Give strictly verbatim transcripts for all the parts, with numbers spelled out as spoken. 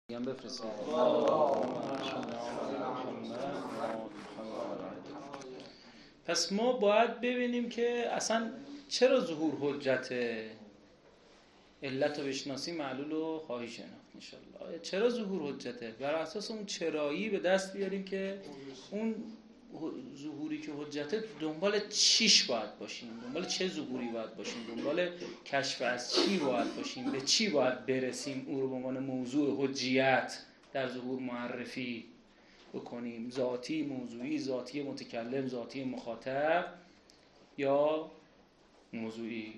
هم بفرسته. پس ما باید ببینیم که اصلا چرا ظهور حجته، علت رو بشناسی معلول رو خواهی شناخت انشالله. چرا ظهور حجته؟ بر اساس اون چرایی به دست بیاریم که اون ظهوری که حجته دنبال چیش باید باشیم، دنبال چه ظهوری باید باشیم، دنبال کشف از چی باید باشیم، به چی باید برسیم، اون رو به عنوان موضوع حجیت در ظهور معرفی بکنیم. ذاتی موضوعی، ذاتی متکلم، ذاتی مخاطب یا موضوعی.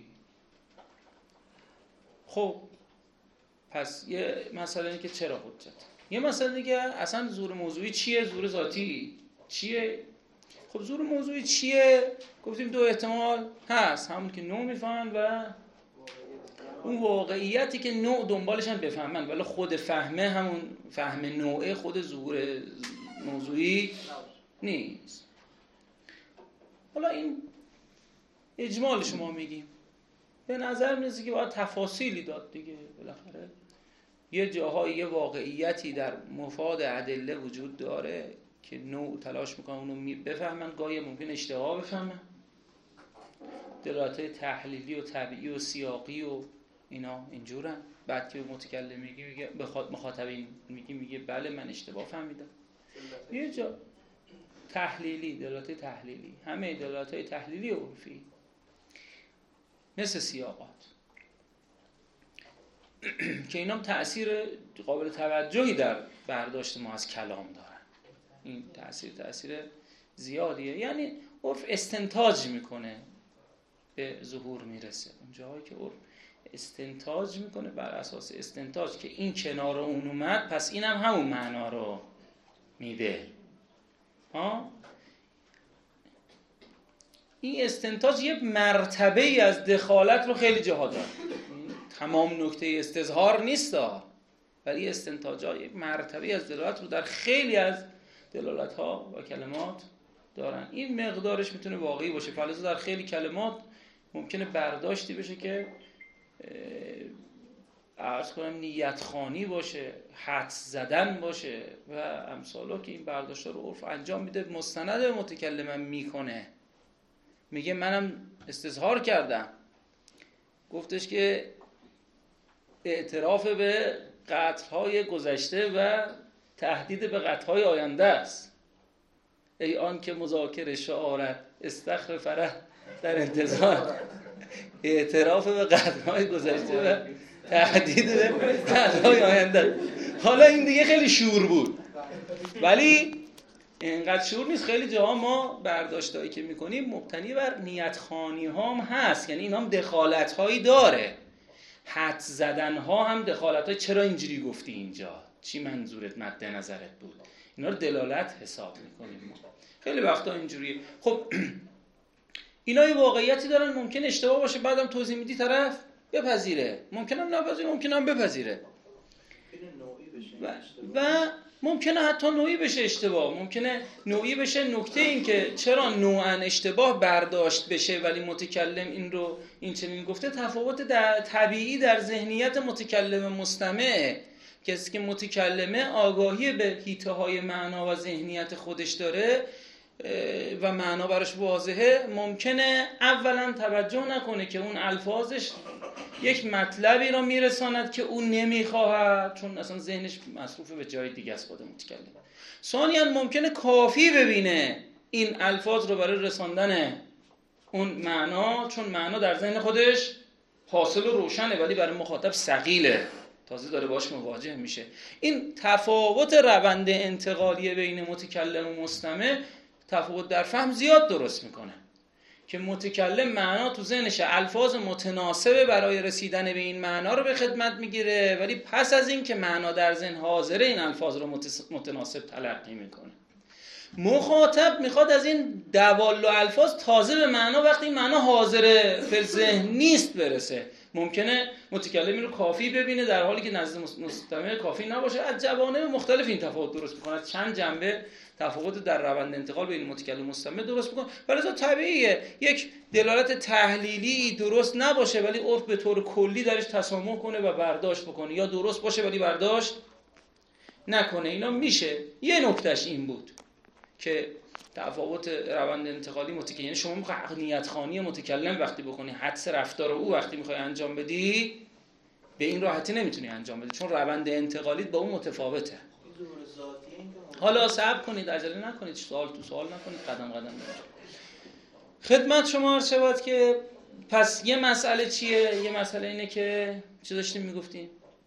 خب پس یه مسئله اینه که چرا حجت. یه مسئله دیگه اصلا ظهور موضوعی چیه، ظهور ذاتی چیه؟ خب ظهور موضوعی چیه؟ گفتیم دو احتمال هست، همون که نوع میفهمن و اون واقعیتی که نوع دنبالشن بفهمن، ولی خود فهمه همون فهم نوعه خود ظهور موضوعی نیست. حالا این اجمال شما میگیم، به نظر میرسه که باید تفاصیلی داد دیگه. بالاخره یه جاهای یه واقعیتی در مفاد ادله وجود داره که نوع تلاش میکنه اونو بفهمن، گاهی ممکن اشتباه بفهمن، دلالت‌های تحلیلی و طبیعی و سیاقی و اینا اینجورن. بعد که متکلم میگه میگه بخاطب مخاطب میگه میگه بله من اشتباه فهمیدم. یه جا تحلیلی، دلالت‌های تحلیلی، همه دلالت‌های تحلیلی و عرفی مثل سیاقات که اینا هم تأثیر قابل توجهی در برداشت ما از کلام دارن. این تأثیر تأثیر زیادیه. یعنی عرف استنتاج میکنه به ظهور میرسه. اون جایی که عرف استنتاج میکنه، بر اساس استنتاج که این کنار اون اومد پس این هم همون معنا رو میده. ها؟ این استنتاج یه مرتبه ای از دخالت رو خیلی جاها داره. تمام نکته استظهار نیست، ولی استنتاج ها یک مرتبه از دلالت رو در خیلی از دلالت ها و کلمات دارن. این مقدارش میتونه واقعی باشه، فلزا در خیلی کلمات ممکنه برداشتی بشه که عرض کنم نیت خوانی باشه، حدس زدن باشه و امثالا، که این برداشت رو عرف انجام میده، مستند متکلمم میکنه. میگه منم استظهار کردم، گفتش که اعتراف به قطعهای گذشته و تهدید به قطعهای آینده است. ای آن که مذاکر شعارت استخر فرح در انتظار، اعتراف به قطعهای گذشته و تهدید به قطعهای آینده. حالا این دیگه خیلی شور بود، ولی اینقدر شور نیست. خیلی جاها ما برداشتایی که میکنیم مبتنی بر نیت خوانی ها هم هست، یعنی این هم دخالت هایی داره. حدس زدن ها هم دخالت های، چرا اینجوری گفتی اینجا، چی منظورت، مد نظرت بود، اینا رو دلالت حساب میکنیم ما. خیلی وقتا اینجوریه. خب اینا یه واقعیتی دارن، ممکن اشتباه باشه، بعدم توضیح میدی طرف بپذیره، ممکنم نپذیره، ممکنم بپذیره و, و ممکنه حتی نوعی بشه اشتباه، ممکنه نوعی بشه. نکته این که چرا نوعاً اشتباه برداشت بشه ولی متکلم این رو این چنین گفته، تفاوت در طبیعی در ذهنیت متکلم مستمع. کسی که متکلمه آگاهی به حیطه های معنا و ذهنیت خودش داره و معنا براش واضحه، ممکنه اولا توجه نکنه که اون الفاظش یک مطلبی را میرساند که اون نمیخواهد، چون اصلا ذهنش مصروف به جای دیگه است خود متکلم. ثانیاً ممکنه کافی ببینه این الفاظ رو برای رساندن اون معنا، چون معنا در ذهن خودش حاصل و روشنه ولی برای مخاطب ثقیله، تازه داره باش مواجه میشه. این تفاوت روند انتقالی بین متکلم و مستمع تفاوت در فهم زیاد درست میکنه که متکلم معنا تو ذهنش الفاظ متناسب برای رسیدن به این معنا رو به خدمت میگیره، ولی پس از این که معنا در ذهن حاضره این الفاظ رو متناسب تلقی میکنه. مخاطب میخواد از این دوال و الفاظ تازه به معنا وقتی معنا حاضره فی ذهن نیست برسه. ممکنه متکلم این رو کافی ببینه در حالی که نزد مستمع کافی نباشه. از جوانب مختلف این تفاوت درست میکنه، از چند جنبه تفاوت در روند انتقال بین متکلم و مستمع درست میکنه. ولی طبیعیه یک دلالت تحلیلی درست نباشه ولی عرف به طور کلی درش تسامح کنه و برداشت بکنه، یا درست باشه ولی برداشت نکنه اینا میشه. یه نکتهش این بود که تفاوت روند انتقالی متکلم، یعنی شما میخوای عقلیت خوانی متکلم وقتی بکنی، حدس رفتار او وقتی میخوای انجام بدی، به این راحتی نمیتونی انجام بدی، چون روند انتقالیت با اون متفاوته. حالا صبر کنید، عجله نکنید، سوال تو سوال نکنید، قدم قدم برید. خدمت شما عرض شود که پس یه مسئله چیه؟ یه مسئله اینه که چی داشتیم میگفتیم؟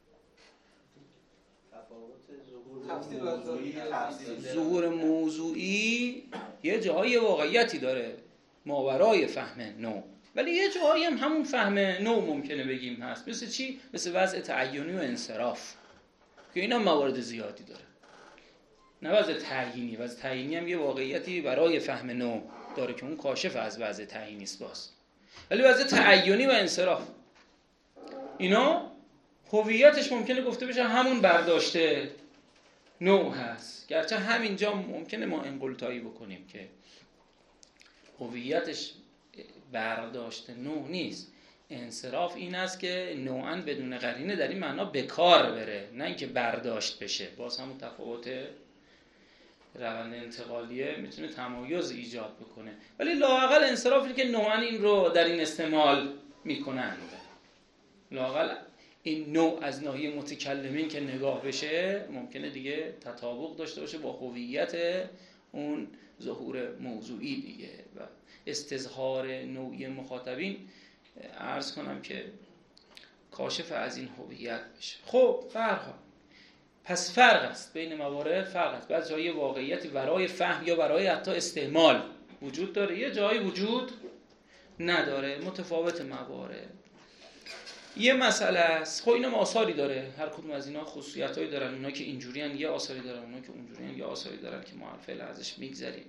ظهور موضوعی یه جاهای واقعیتی داره ماورای فهم نو، ولی یه جاهایی هم همون فهم نو ممکنه بگیم هست. مثل چی؟ مثل وضع تعیینی و انصراف که اینا موارد زیادی داره. نه وضع تعیینی، وضع تعیینی هم یه واقعیتی برای فهم نو داره که اون کاشف از وضع تعیینی است باز، ولی وضع تعیینی و انصراف اینا هویتش ممکنه گفته بشه همون برداشته نوع هست، گرچه همینجا ممکنه ما انقلتایی بکنیم که هویتش برداشت نوع نیست. انصراف این است که نوعاً بدون قرینه در این معنا به کار بره، نه اینکه برداشت بشه. باز همون تفاوت روند انتقالیه میتونه تمایز ایجاد بکنه، ولی لااقل انصراف اینه که نوعاً این رو در این استعمال میکنند. لااقل این نوع از ناحیه متکلمین که نگاه بشه ممکنه دیگه تطابق داشته باشه با هویت اون ظهور موضوعی دیگه و استظهار نوعی مخاطبین عرض کنم که کاشف از این هویت بشه. خب فرق پس فرق است بین موارد، فرق است. بعضی جایی واقعیتی برای فهم یا برای حتی استعمال وجود داره، یه جایی وجود نداره، متفاوت موارد. یه مسئله است. خب اینم آثاری داره، هر کدوم از اینا خصوصیتایی دارن. اونا که اینجوریان یه آثاری دارن، اونا که اونجوریان یه آثاری دارن که ما فعلا ازش میگذریم.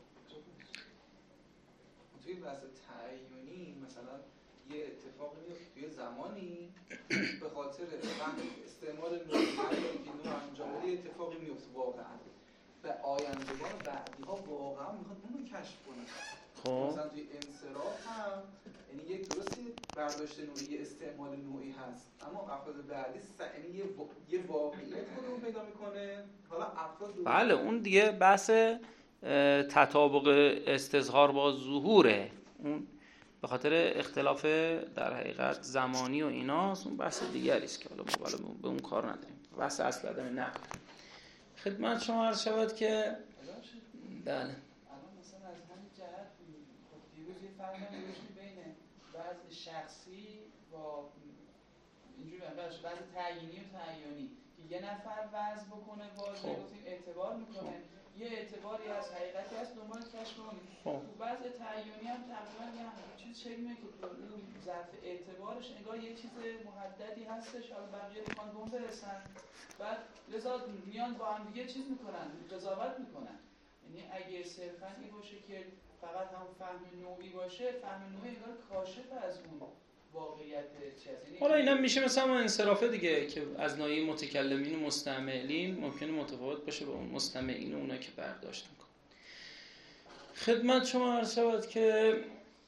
توی بحث تعیینی مثلا یه اتفاقی میفته توی زمانی به خاطر استعمال نوعی که نوع انجام بده اتفاقی میفته واقعا و آیندگان بعدی ها واقعا میخواد اون رو کشف کنن. خب مثلا توی انصراف هم یعنی یک درستی برداشت نوعی استعمال نوعی هست، اما افراد بعدی یعنی یه واقعیت خودمون پیدا میکنه. حالا افراد بله اون دیگه بحث تطابق استظهار با ظهوره، اون به خاطر اختلاف در حقیقت زمانی و ایناست، اون بحث دیگری است که حالا ما بالا به اون کار نداریم. بحث اصل عدم نقل. خدمت شما عرض شود که بله الان مثلا از همین جهت خب دیروز یه فرق نمی‌داشتیم بین وضع شخصی با اینجوری وضع تعیینی و تعیینی که یه نفر وضع بکنه واژه گفتیم اعتبار میکنه، یه اعتباری از حقیقتی هست دنبال کشف کنیم. تو وضع تعیینی هم تقریبا یه چیز شکل که تو ظرف اعتبارش انگار یه چیز محددی هستش، حالا بقیه میخوان به اون برسن، بعد لذا میان با هم دیگه چیز میکنن، قضاوت میکنن. یعنی اگه صرفاً این باشه که فقط هم فهم نوعی باشه، فهم نوعی انگار کاشف از اون واقعیت چیزی. حالا اینم میشه مثلا اون انصرافه دیگه که از ناحیه متکلمین و مستمعین ممکنه متفاوت باشه با اون مستمعین و اونا که برداشت میکنن. خدمت شما عرض شود که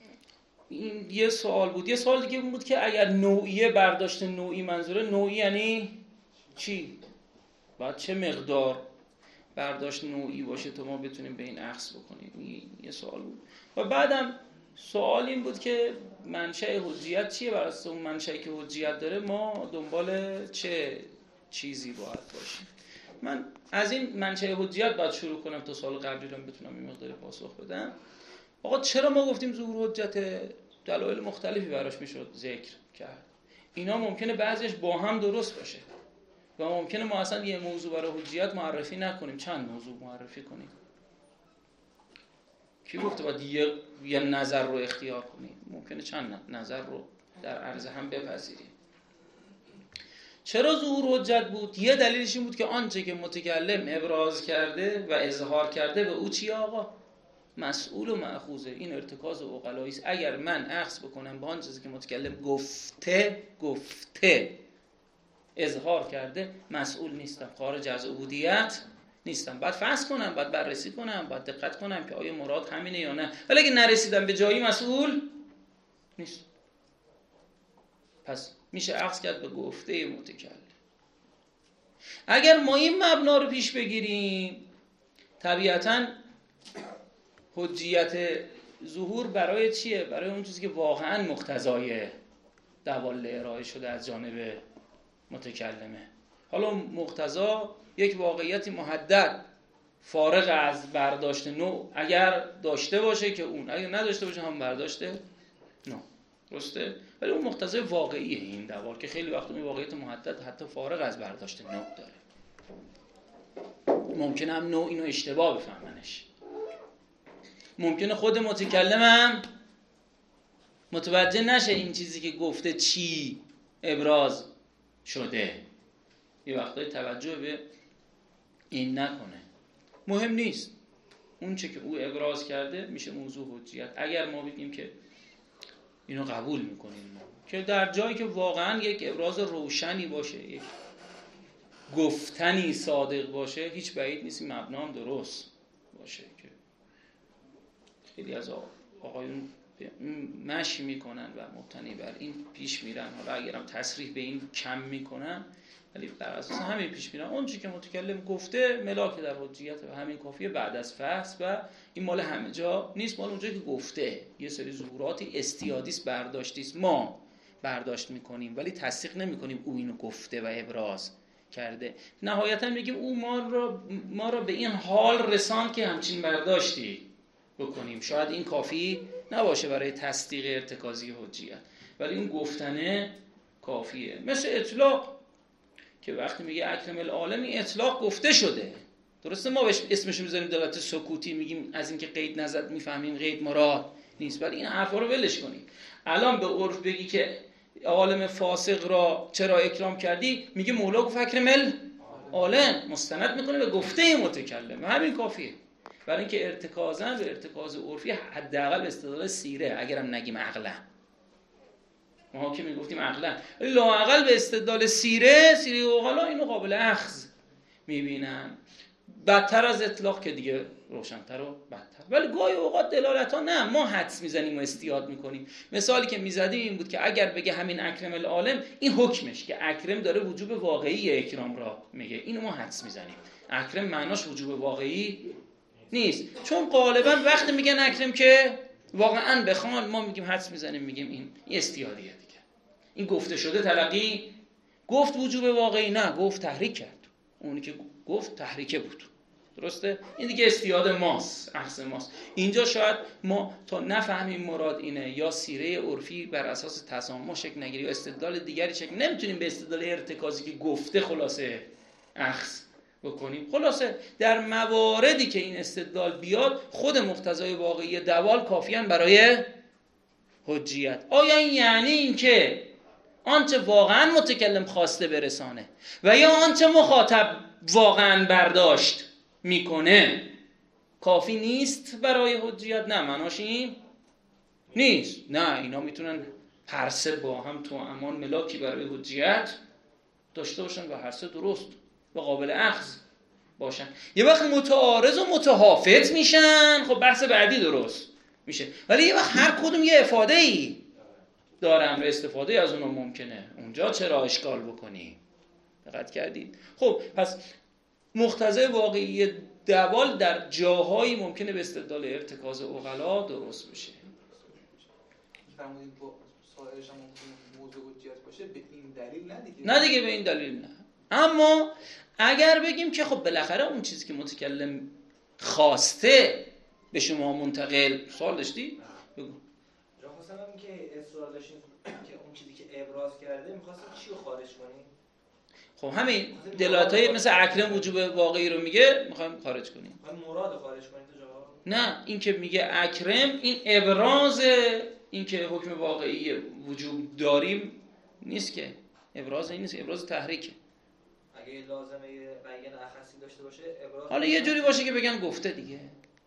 این یه سوال بود. یه سوال دیگه بود که اگر نوعیه برداشت نوعی منظوره نوعی یعنی چی؟ باید چه مقدار برداشت نوعی باشه تا ما بتونیم به این اخذ بکنیم؟ یه سوال بود. و بعدم سوال این بود که منشأ حجیت چیه؟ برای اساس اون منشأی که حجیت داره ما دنبال چه چیزی باید باشیم؟ من از این منشأ حجیت باید شروع کنم تا سوال قبلی رو بتونم این مقدار پاسخ بدم. آقا چرا ما گفتیم ظهور حجت؟ دلایل مختلفی براش میشد ذکر کرد. اینا ممکنه بعضیش با هم درست باشه و ممکنه ما اصلا یه موضوع برای حجیت معرفی نکنیم، چند موضوع معرفی کنیم. کی گفته باید یه, یه نظر رو اختیار کنیم؟ ممکنه چند نظر رو در عرض هم بپذیریم. چرا ظهور حجت بود؟ یه دلیلش این بود که آنچه که متکلم ابراز کرده و اظهار کرده به او چیه آقا؟ مسئول و مأخوذه. این ارتکاز عقلایی است. اگر من اخذ بکنم به آن چیزی که متکلم گفته گفته اظهار کرده، مسئول نیستم، خارج از عبودیت نیستم. بعد فحص کنم، بعد بررسی کنم، بعد دقت کنم که آیا مراد همینه یا نه. ولی اگه نرسیدم به جایی مسئول نیست. پس میشه اخذ کرد به گفته متکلم. اگر ما این مبنا رو پیش بگیریم طبیعتاً حجیت ظهور برای چیه؟ برای اون چیزی که واقعاً مقتضای دواله ارائه شده از جانب متکلمه. حالا مقتضا یک واقعیتی محدد فارغ از برداشت نوع اگر داشته باشه که اون، اگر نداشته باشه هم برداشت نوع، درسته؟ ولی اون مقتضای واقعیه این دوال که خیلی وقت اون واقعیت محدد حتی فارغ از برداشت نوع داره. ممکنه هم نوع اینو اشتباه بفهمنش، ممکنه خود متکلم هم متوجه نشه این چیزی که گفته چی ابراز شده، یه وقتای توجه به این نکنه. مهم نیست، اون چه که او ابراز کرده میشه موضوع حجیت. اگر ما بگیم که اینو قبول میکنیم ما، که در جایی که واقعا یک ابراز روشنی باشه، یک گفتنی صادق باشه، هیچ بعید نیست این مبنا هم درست باشه. که خیلی از آقایون مشی میکنن و مبتنی بر این پیش میرن، حالا اگرم تصریح به این کم میکنن ولی بر اساس همین پیش میرن اون چیزی که متکلم گفته ملاک در حجیت و همین کافیه بعد از فحص. و این مال همه جا نیست، مال اونجایی که گفته یه سری ظهوراتی استیادیست برداشتیست ما برداشت میکنیم ولی تصدیق نمیکنیم او اینو گفته و ابراز کرده. نهایتا میگیم او ما را ما را به این حال رساند که همچین برداشتی بکنیم. شاید این کافی نباشه برای تصدیق ارتکازی حجیت ولی اون گفتنه کافیه. مثل اطلاق که وقتی میگه اکرم العالم، این اطلاق گفته شده، درسته ما بهش اسمشو میذاریم دلالت سکوتی، میگیم از اینکه قید نزد میفهمیم قید مراد نیست، ولی این حرفا رو ولش کنیم. الان به عرف بگی که عالم فاسق را چرا اکرام کردی، میگه مولا گفت اکرم العالم، مستند میکنه به گفته متکلم، همین کافیه. برای اینکه ارتکازاً به ارتکاز عرفی حداقل به استدلال سیره، اگرم نگیم عقلا، ما که میگفتیم عقلا، ولی لااقل به استدلال سیره سیره اوغلا اینو قابل اخذ میبینن. بدتر از اطلاق که دیگه روشن‌تر و بدتر. ولی گاهی اوقات دلالت ها نه، ما حدس میزنیم و استیاد میکنیم. مثالی که میزدیم این بود که اگر بگه همین اکرم العالم، این حکمش که اکرم داره وجوب واقعی اکرام را میگه، اینو ما حدس میزنیم. اکرم معناش وجوب واقعی نیست، چون غالبا وقتی میگن اکرم که واقعا بخوان، ما میگیم حدس میزنیم میگیم این استیادیه دیگه، این گفته شده تلقی گفت وجوب واقعی، نه گفت تحریک کرد، اونی که گفت تحریکه بود، درسته؟ این دیگه استیاد ماست، اخذ ماست. اینجا شاید ما تا نفهمیم مراد اینه یا سیره عرفی بر اساس تسامح شکل نگیری یا استدلال دیگری شکل، نمیتونیم به استدلال ارتکازی که گفته خلاصه اخذ بکنیم. خلاصه در مواردی که این استدلال بیاد، خود مقتضای واقعی دوال کافیان برای حجیت. آیا این یعنی این که آنچه واقعا متکلم خواسته برسانه و یا آنچه مخاطب واقعا برداشت میکنه کافی نیست برای حجیت؟ نه، معناش این نیست. نه، اینا میتونن هر سه با هم تو امان ملاکی برای حجیت داشته باشن و هر سه درست و قابل اخذ باشن. یه وقت متعارض و متحافظ میشن، خب بحث بعدی درست میشه، ولی یه وقت هر کدوم یه افاده ای دارن و استفاده از اونو ممکنه، اونجا چرا اشکال بکنی؟ دقت کردید؟ خب پس مقتضای واقعی دوال در جاهایی ممکنه به استدلال ارتکاز عقلا درست بشه. فرمودید با سایرش هم ممکنه موضوع حجیت باشه، به این دلیل نه دیگه. نه دیگه به این دلیل نه. اما اگر بگیم که خب بالاخره اون چیزی که متکلم خواسته به شما منتقل، سوال داشتی؟ بگو. جا خواستم هم که اصرار داشتیم که اون چیزی که ابراز کرده می‌خواستیم چی رو خارج کنیم؟ خب همین دلالت‌های مثل اکرم وجوب واقعی رو میگه، می‌خوایم خارج کنیم. می‌خوایم مراد خارج کنیم تو جواب؟ نه، این که میگه اکرم، این ابراز این که حکم واقعی وجوب داریم نیست، که ابراز این نیست، ابراز تحریکه. اگه لازمه بیان اخصی داشته باشه ابراز، حالا یه جوری باشه که بگن گفته دیگه.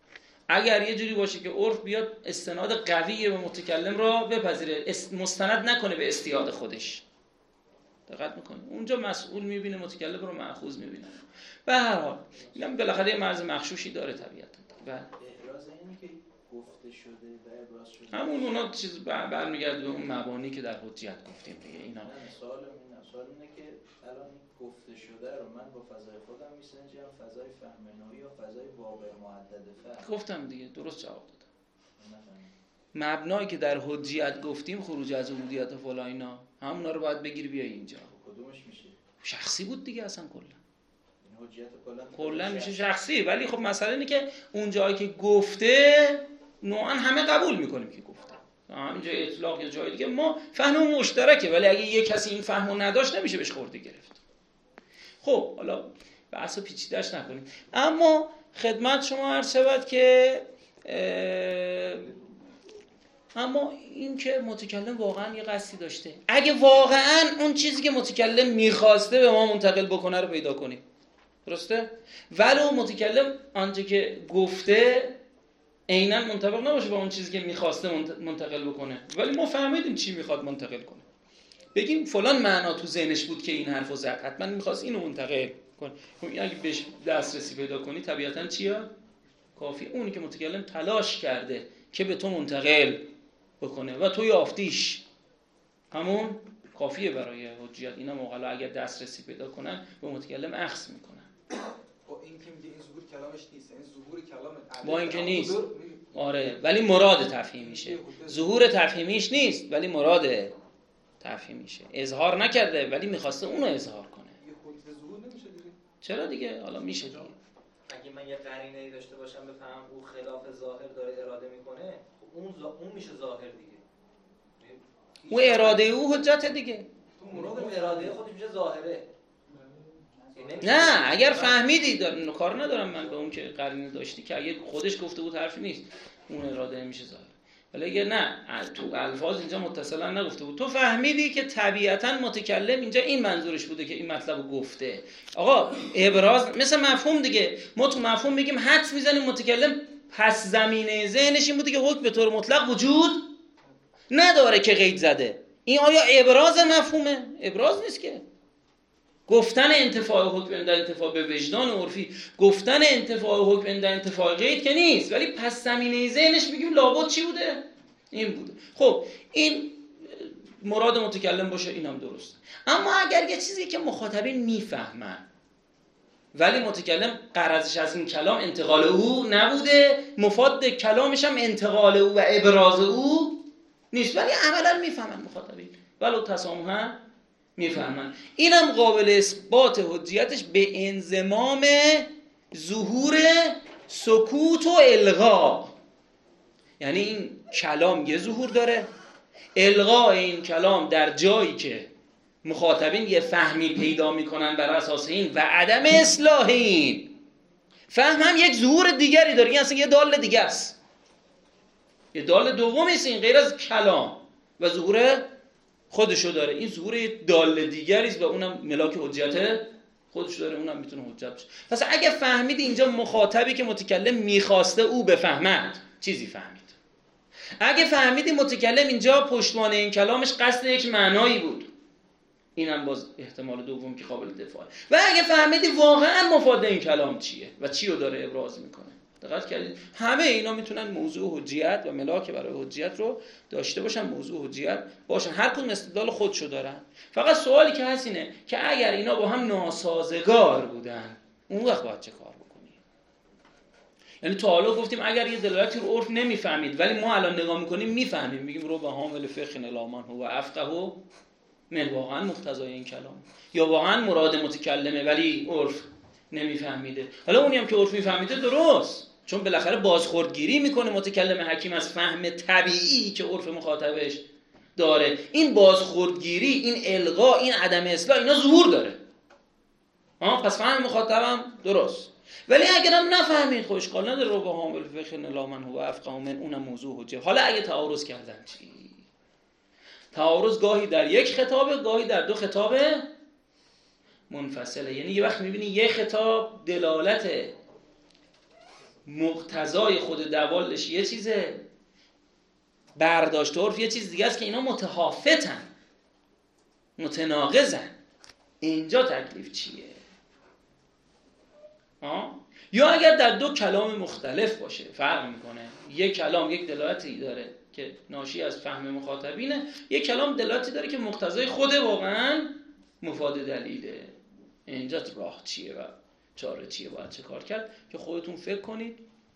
اگر یه جوری باشه که عرف بیاد استناد قوی به متکلم را بپذیره، مستند نکنه به استیاد خودش، دقت میکنه، اونجا مسئول میبینه متکلم رو مأخوذ میبینه. به هر حال میگم بالاخره یه مرز مغشوشی داره طبیعتا. و ابراز اینه که گفته شده و ابراز شده. همون اونا چیز برمیگرده به اون مبانی که در حجیت گفتیم دیگه. اینا نه سوال این سوال اینه که الان گفته شده رو من با فضای خودم میسنجم، فضای فهم نوعی یا فضای واقع معدد فهم. گفتم دیگه، درست جواب دادم. مبنایی که در حجیت گفتیم خروج از عبودیت و فلان اینا، همونا رو باید بگیر بیای اینجا. کدومش میشه؟ شخصی بود دیگه اصلا کلا. این حجیت کلا کلا میشه شخصی، ولی خب مسئله اینه که اون جایی که گفته نوعا همه قبول میکنیم که گفته. همینجا اطلاق یا جای دیگه ما فهممون مشترکه، ولی اگه یه کسی این فهمو نداشت نمیشه بهش خورده گرفت. خب حالا بحثو پیچیده‌اش نکنیم. اما خدمت شما عرض شود که اما این که متکلم واقعا یه قصدی داشته، اگه واقعا اون چیزی که متکلم میخواسته به ما منتقل بکنه رو پیدا کنیم، درسته؟ ولو متکلم آنچه که گفته عیناً منطبق نباشه با اون چیزی که میخواسته منتقل بکنه، ولی ما فهمیدیم چی میخواد منتقل کنه. بگیم فلان معنا تو ذهنش بود که این حرفو زد، حتما میخواست اینو منتقل کنه. خب اگه بهش دسترسی پیدا کنی طبیعتاً چیه؟ کافی. اونی که متکلم تلاش کرده که به تو منتقل بکنه و تو یافتیش، همون کافیه برای حجیت. اینا موقعا اگر دسترسی پیدا کنن به متکلم اخذ میکنن. با این که میگه این ظهور کلامش نیست، این ظهور کلام با اینکه نیست، آره، ولی مراد تفهیمیشه. ظهور تفهیمیش نیست ولی مراد تفهیمیشه. اظهار نکرده ولی میخواسته اونو اظهار کنه. یه خود ظهور نمیشه دیگه. چرا دیگه؟ حالا میشه دیگه. اگه من یه قرینه‌ای داشته باشم بفهمم او خلاف ظاهر داره اراده میکنه، اون زا... اون میشه ظاهر دیگه. او اراده او حجت دیگه. اون اراده خودش میشه ظاهره. نه اگر فهمیدی دار... کار ندارم من به اون که قرینه داشتی که اگه خودش گفته بود حرفی نیست، اون اراده میشه ظاهر. ولی اگه نه تو الفاظ اینجا متصلا نگفته بود، تو فهمیدی که طبیعتا متکلم اینجا این منظورش بوده که این مطلبو گفته. آقا ابراز مثل مفهوم دیگه، ما تو مفهوم میگیم حدس میزنیم متکلم پس زمینه ذهنش این بوده که حکم به طور مطلق وجود نداره که قید زده. این آیا ابراز مفهومه؟ ابراز نیست که. گفتن انتفاع حکم در انتفاع به وجدان عرفی، گفتن انتفاع حکم در انتفاع قید که نیست، ولی پس زمینه ذهنش میگیم لابد چی بوده؟ این بوده. خب این مراد متکلم باشه، اینم درسته. اما اگر یه چیزی که مخاطبین میفهمن ولی متکلم غرضش از این کلام انتقال او نبوده، مفاد کلامش هم انتقال او و ابراز او نیست، ولی عملا میفهمن مخاطبین ولو تسامحا میفهمن، اینم قابل اثبات حجیتش به انضمام ظهور سکوت و الغا. یعنی این کلام یه ظهور داره، الغای این کلام در جایی که مخاطبین یه فهمی پیدا میکنن بر اساس این و عدم اصلاح این فهم هم یک ظهور دیگری داره. این اصلا یه دال دیگه است، یه دال دومی است این غیر از کلام و ظهور خودشو داره. این ظهور دال دیگری است و اونم ملاک حجت خودشو داره، اونم میتونه حجت بشه. پس اگه فهمید اینجا مخاطبی که متکلم میخواسته او بفهمد چیزی فهمید، اگه فهمیدی متکلم اینجا پشتوانه این کلامش قصد یک معنایی بود، اینم باز احتمال دوم که قابل دفاعه. و اگه فهمیدی واقعا مفاد این کلام چیه و چی رو داره ابراز میکنه. دقت کردید همه اینا میتونن موضوع حجیت و ملاک برای حجیت رو داشته باشن، موضوع حجیت باشن، هر کدوم استدلال خودشو دارن. فقط سوالی که هست اینه که اگر اینا با هم ناسازگار بودن اون وقت باید چه کار بکنی؟ یعنی تا حالا گفتیم اگر یه دلالتی رو عرف نمیفهمید ولی ما الان نگاه میکنیم میفهمیم، میگیم رو به حامل فقه الامان هو افقه من، واقعا مقتضای این کلام یا واقعا مراد متکلمه ولی عرف نمیفهمیده. حالا اونی هم که عرف میفهمیده درست، چون بالاخره بازخوردگیری میکنه متکلم حکیم از فهم طبیعی که عرف مخاطبش داره. این بازخوردگیری، این الغا، این عدم اصلاح، اینا ظهور داره. ها پس فهم مخاطبم درست. ولی اگرم نفهمید خب اشکال نداره، رو با حامل فقه الا من هو افقه من، اونم موضوع حجه. حالا اگه تعارض کردن چی؟ تعارض گاهی در یک خطابه، گاهی در دو خطاب منفصله. یعنی یه وقت میبینی یه خطاب دلالت مقتضای خود دوالش یه چیزه، برداشت عرف یه چیز دیگه است که اینا متحافتن، متناقضن. اینجا تکلیف چیه؟ آه؟ یا اگر در دو کلام مختلف باشه فرق میکنه. یک کلام یک دلالتی داره که ناشی از فهم مخاطبینه، یک کلام دلالتی داره که مقتضای خود واقعا مفاد دلیله. اینجا راه چیه و چاره چیه، باید چه کار کرد که خودتون فکر کنید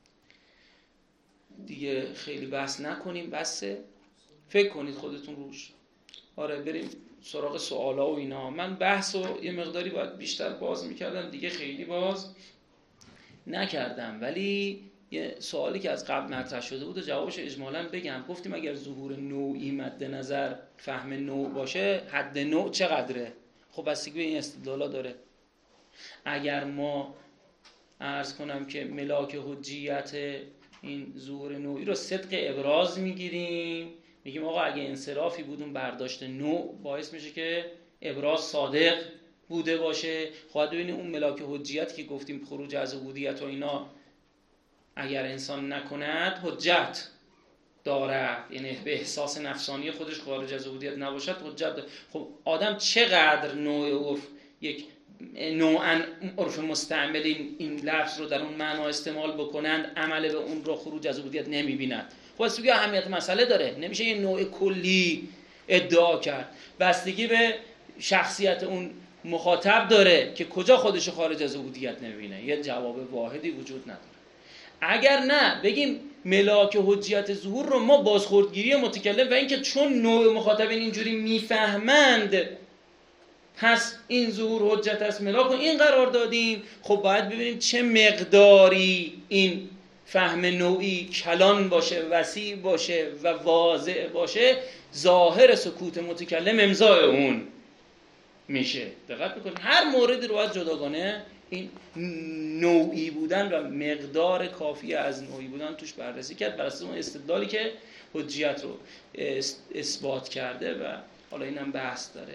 دیگه. خیلی بحث نکنیم، بسه فکر کنید خودتون روش. آره بریم سراغ سوالا و اینا. من بحث رو یه مقداری باید بیشتر باز میکردم، دیگه خیلی باز نکردم، ولی یه سوالی که از قبل مطرح شده بود و جوابش اجمالاً بگم. گفتیم اگر ظهور نوعی مد نظر فهم نوع باشه، حد نوع چقدره؟ خب بستگی به این استدلالا داره. اگر ما عرض کنم که ملاک حجیت این ظهور نوعی رو صدق ابراز میگیریم، میگیم آقا اگه انصرافی بود اون برداشت نوع باعث میشه که ابراز صادق بوده باشه. خواهد ببینیم اون ملاک حجیت که گفتیم خروج از عبودیت و اینا اگر انسان نکند حجت داره، یعنی به احساس نفسانی خودش خارج از عبودیت نباشد حجت داره. خب آدم چقدر نوع عرف یک نوعاً عرف مستعملین این لفظ رو در اون معنا استعمال بکنند، عمل به اون رو خروج از عبودیت نمیبیند. خب اصلا اهمیت مسئله داره، نمیشه یه نوع کلی ادعا کرد. بستگی به شخصیت اون مخاطب داره که کجا خودش خارج از عبودیت نمیبینه. یه جواب واحدی وجود نداره. اگر نه بگیم ملاک حجیت ظهور رو ما بازخوردگیری متکلم و اینکه چون نوع مخاطبین اینجوری میفهمند پس این ظهور حجت است ملاک رو این قرار دادیم. خب باید ببینیم چه مقداری این فهم نوعی کلان باشه، وسیع باشه و واضح باشه، ظاهر سکوت متکلم امضای اون میشه. دقت بکنید هر موردی رو باید جداگانه این نوعی بودن و مقدار کافی از نوعی بودن توش بررسی کرد بر اساس اون استدلالی که حجیت رو اثبات کرده و حالا اینم بحث داره.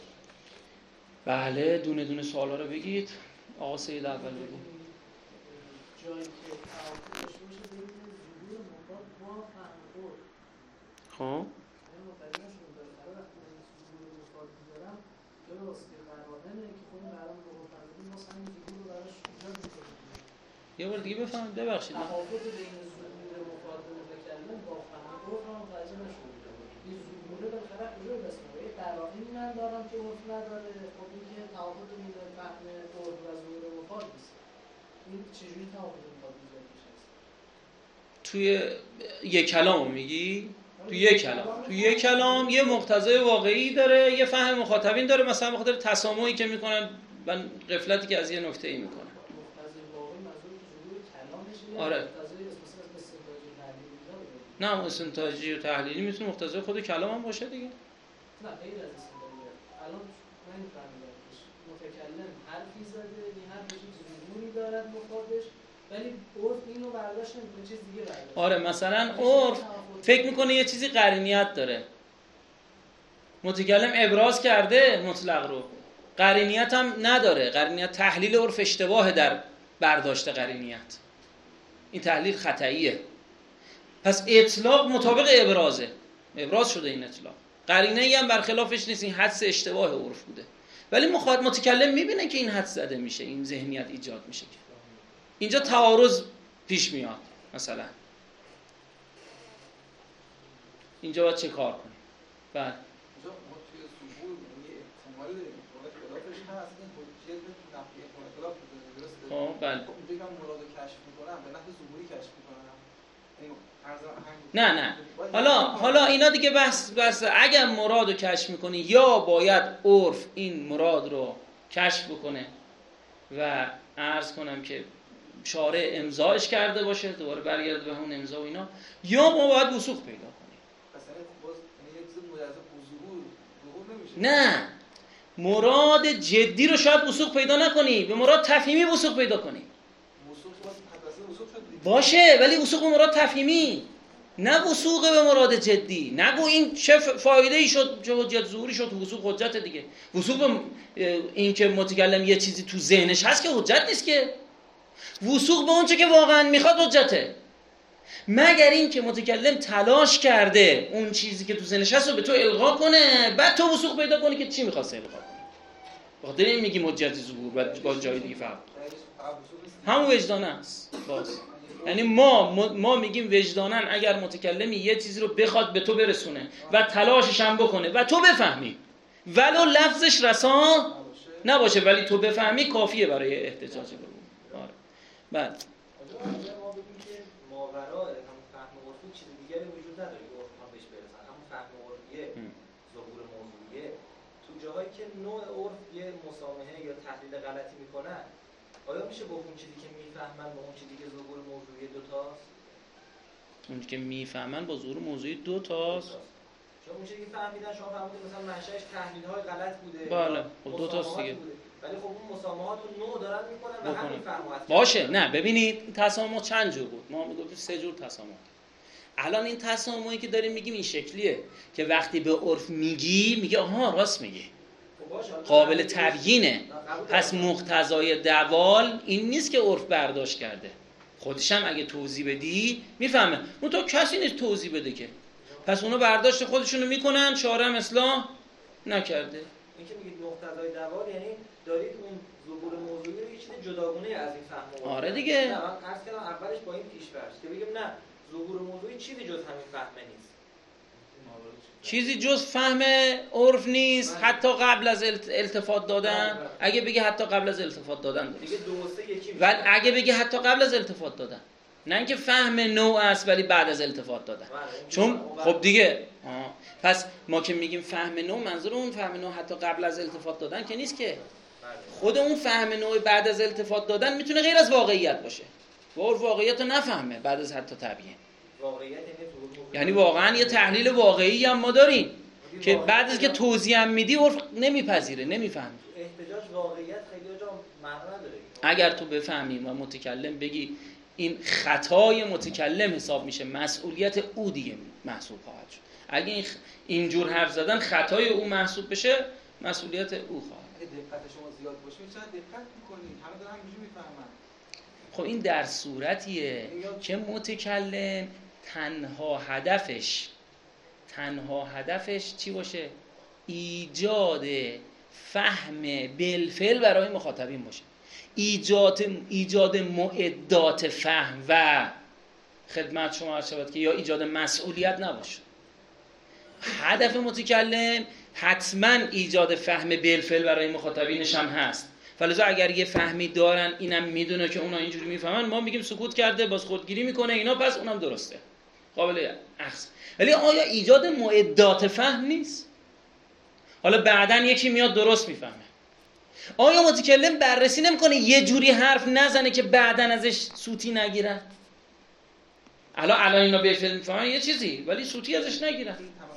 بله دونه دونه سوالا رو بگید. آقا سید اول بگید. جایی که تعارض داشته باشه بین ظهور مطلق با فهم خود. خب من متوجه شدم بالاخره وقتی من ظهور مطلق میذارم درست که قرائنه که خود قرائن رو فهمیدیم ما همین ظهور رو براش ایجاد می‌کنیم. یه بار دیگه بفهمید ببخشید. تفاوت بین ظهور مخاطب متکلم با فهم خود رو متوجه نشدم. این ظهور بالاخره کجا دست میاد؟ یه قرائنی من دارم که عرف نداره. خب این که تفاوت بین فهم خود و ظهور مخاطب است. این چجوری تفاوت توی یک کلام میگی؟ توی یک کلام توی یک کلام یه مقتضای واقعی داره، یه فهم مخاطبین داره. مثلا بخاطر تسامحی که میکنن و غفلتی که از یه نکته ای میکنن. مقتضای واقعی منظور ظهور کلامشه. آره. مقتضای مثلا استنتاجی تحلیلی نه استنتاجی و تحلیلی میتونه مقتضای خود کلام هم باشه دیگه. نه غیر از استنتاجی. الان من فهمیدم که متکلم حرفی زده، این حرفش ظهوری دارد مخاطبش، ولی عرف اینو برداشت نمی‌کنه، چیز دیگه برداشت. آره مثلا عرف فکر میکنه یه چیزی قرینیت داره، متکلم ابراز کرده مطلق رو، قرینیت هم نداره. قرینیت تحلیل عرف اشتباه در برداشت قرینیت، این تحلیل خطئیه. پس اطلاق مطابق ابرازه، ابراز شده این اطلاق، قرینه ای هم برخلافش نیست، این حدس اشتباه عرف بوده. ولی مخاطب متکلم میبینه که این حدس زده میشه، این ذهنیت ایجاد میشه که اینجا تعارض پیش میاد. مثلا اینجا باید چه کار کنیم؟ بعد اینجا ما توی ظهور یه احتمال داریم اختلافش هست، این حجیت نفی اختلاف بوده، درسته؟ خب بله. خب اینجا من مراد رو کشف میکنم به نحو ظهوری کشف میکنم. نه نه حالا حالا اینا دیگه بحث بحث اگر مراد رو کشف میکنی یا باید عرف این مراد رو کشف بکنه و عرض کنم که شارع امضاش کرده باشه، دوباره برگرده به همون امضا و اینا، یا ما باید وثوق پیدا کنیم. مثلا باز یه چیز مجزا ظهور ظهور نمیشه. نه مراد جدی رو شاید وثوق پیدا نکنی، به مراد تفهیمی وثوق پیدا کنی. وثوق باز حداثه وثوق شد باشه ولی وثوق به مراد تفهیمی، نه وثوق به مراد جدی. نگو این چه فایده ای شد چه حجت ظهوری شد، وثوق حجت دیگه. وثوق به این که متکلم یه چیزی تو ذهنش هست که حجت نیست که. وثوق به اون چه که واقعا میخواد حجته، مگر این که متکلم تلاش کرده اون چیزی که تو ذهنش هست رو به تو القا کنه، بعد تو وثوق پیدا کنی که چی میخواسته القا کنه. بخاطر این میگیم حجت ظهور و با جای دیگه فرق. همون وجدانه است باز. یعنی ما ما میگیم وجدانن اگر متکلمی یه چیزی رو بخواد به تو برسونه و تلاشش هم بکنه و تو بفهمی ولو لفظش رسا نباشه ولی تو بفهمی کافیه برای احتجاج به اون. آره. بعد ما بگیم که ماورای هم فهم عرفی چیز دیگری وجود نداره که عرف ما بهش برسن. همون فهم عرفیه ظهور موضوعیه تو جاهایی که نوع عرف یه مسامحه یا تحلیل غلطی میکنن، آیا میشه با اون چیزی که میفهمن با اون چیزی که ظهور موضوعی دو تاست؟ اون که میفهمن با ظهور موضوعی دو تاست. چون اون چیزی که فهمیدن شما فهمیدید مثلا منشأش تحلیل‌های غلط بوده. بله خب دو تاست دیگه. ولی خب اون مسامحات رو نوع دارن میکنن و همین فهمو باشه. نه ببینید تسامح چند جور بود. ما میگفتیم سه جور تسامح. الان این تسامحی که داریم میگیم این شکلیه که وقتی به عرف میگی میگه آها راست میگه. قابل تبیینه. پس مقتضای دوال این نیست که عرف برداشت کرده. خودش هم اگه توضیح بدی میفهمه. اون تو کسی نیست توضیح بده که. پس اونا برداشت خودشونو میکنن، شارع هم اصلاح نکرده. این که میگید مقتضای دوال یعنی دارید اون ظهور موضوعی رو یه چیز جداگونه از این فهم. آره دیگه. نه من عرض کردم اولش با این پیش‌فرض که بگیم نه ظهور موضوعی چیزی جز همین فهمه نیست. چیزی جز فهم عرف نیست حتی قبل از التفات دادن. اگه بگی حتی قبل از التفات دادن دیگه دو و سه یکی میشه. ولی اگه بگی حتی قبل از التفات دادن نه اینکه فهم نوع است ولی بعد از التفات دادن. چون خب دیگه آه. پس ما که میگیم فهم نوع منظور اون فهم نوع حتی قبل از التفات دادن که نیست که. خود اون فهم نوع بعد از التفات دادن میتونه غیر از واقعیت باشه. عرف واقعیت رو نفهمه بعد از حتی تبیین. واقعیت یعنی واقعا یه تحلیل واقعی هم ما داریم که بعد از که توضیح هم میدی عرف نمیپذیره نمیفهمه. احتجاج واقعیت خیلی جا معنا نداره. اگر تو بفهمی و متکلم بگی این خطای متکلم حساب میشه مسئولیت او دیگه محسوب خواهد شد. اگه این خ... اینجور حرف زدن خطای او محسوب بشه مسئولیت او خواهد. اگه دقت شما زیاد باشه چرا دقت میکنید؟ همه دارن همینجوری میفهمن. خب این در صورتیه که متکلم تنها هدفش تنها هدفش چی باشه؟ ایجاد فهم بالفعل برای مخاطبین باشه. ایجاد ایجاد معدات فهم و خدمت شما عرض شود که یا ایجاد مسئولیت نباشه. هدف متکلم حتما ایجاد فهم بالفعل برای مخاطبینش هم هست. فلذا اگر یه فهمی دارن اینم میدونه که اونا اینجوری میفهمن ما میگیم سکوت کرده باز خودگیری میکنه اینا پس اونم درسته قابل اخذ. ولی آیا ایجاد معدات فهم نیست؟ حالا بعدن یکی میاد درست میفهمه. آیا متکلم بررسی نمیکنه یه جوری حرف نزنه که بعدن ازش سوتی نگیرن؟ الان الان اینا به فیلم میفهمن یه چیزی ولی سوتی ازش نگیرن.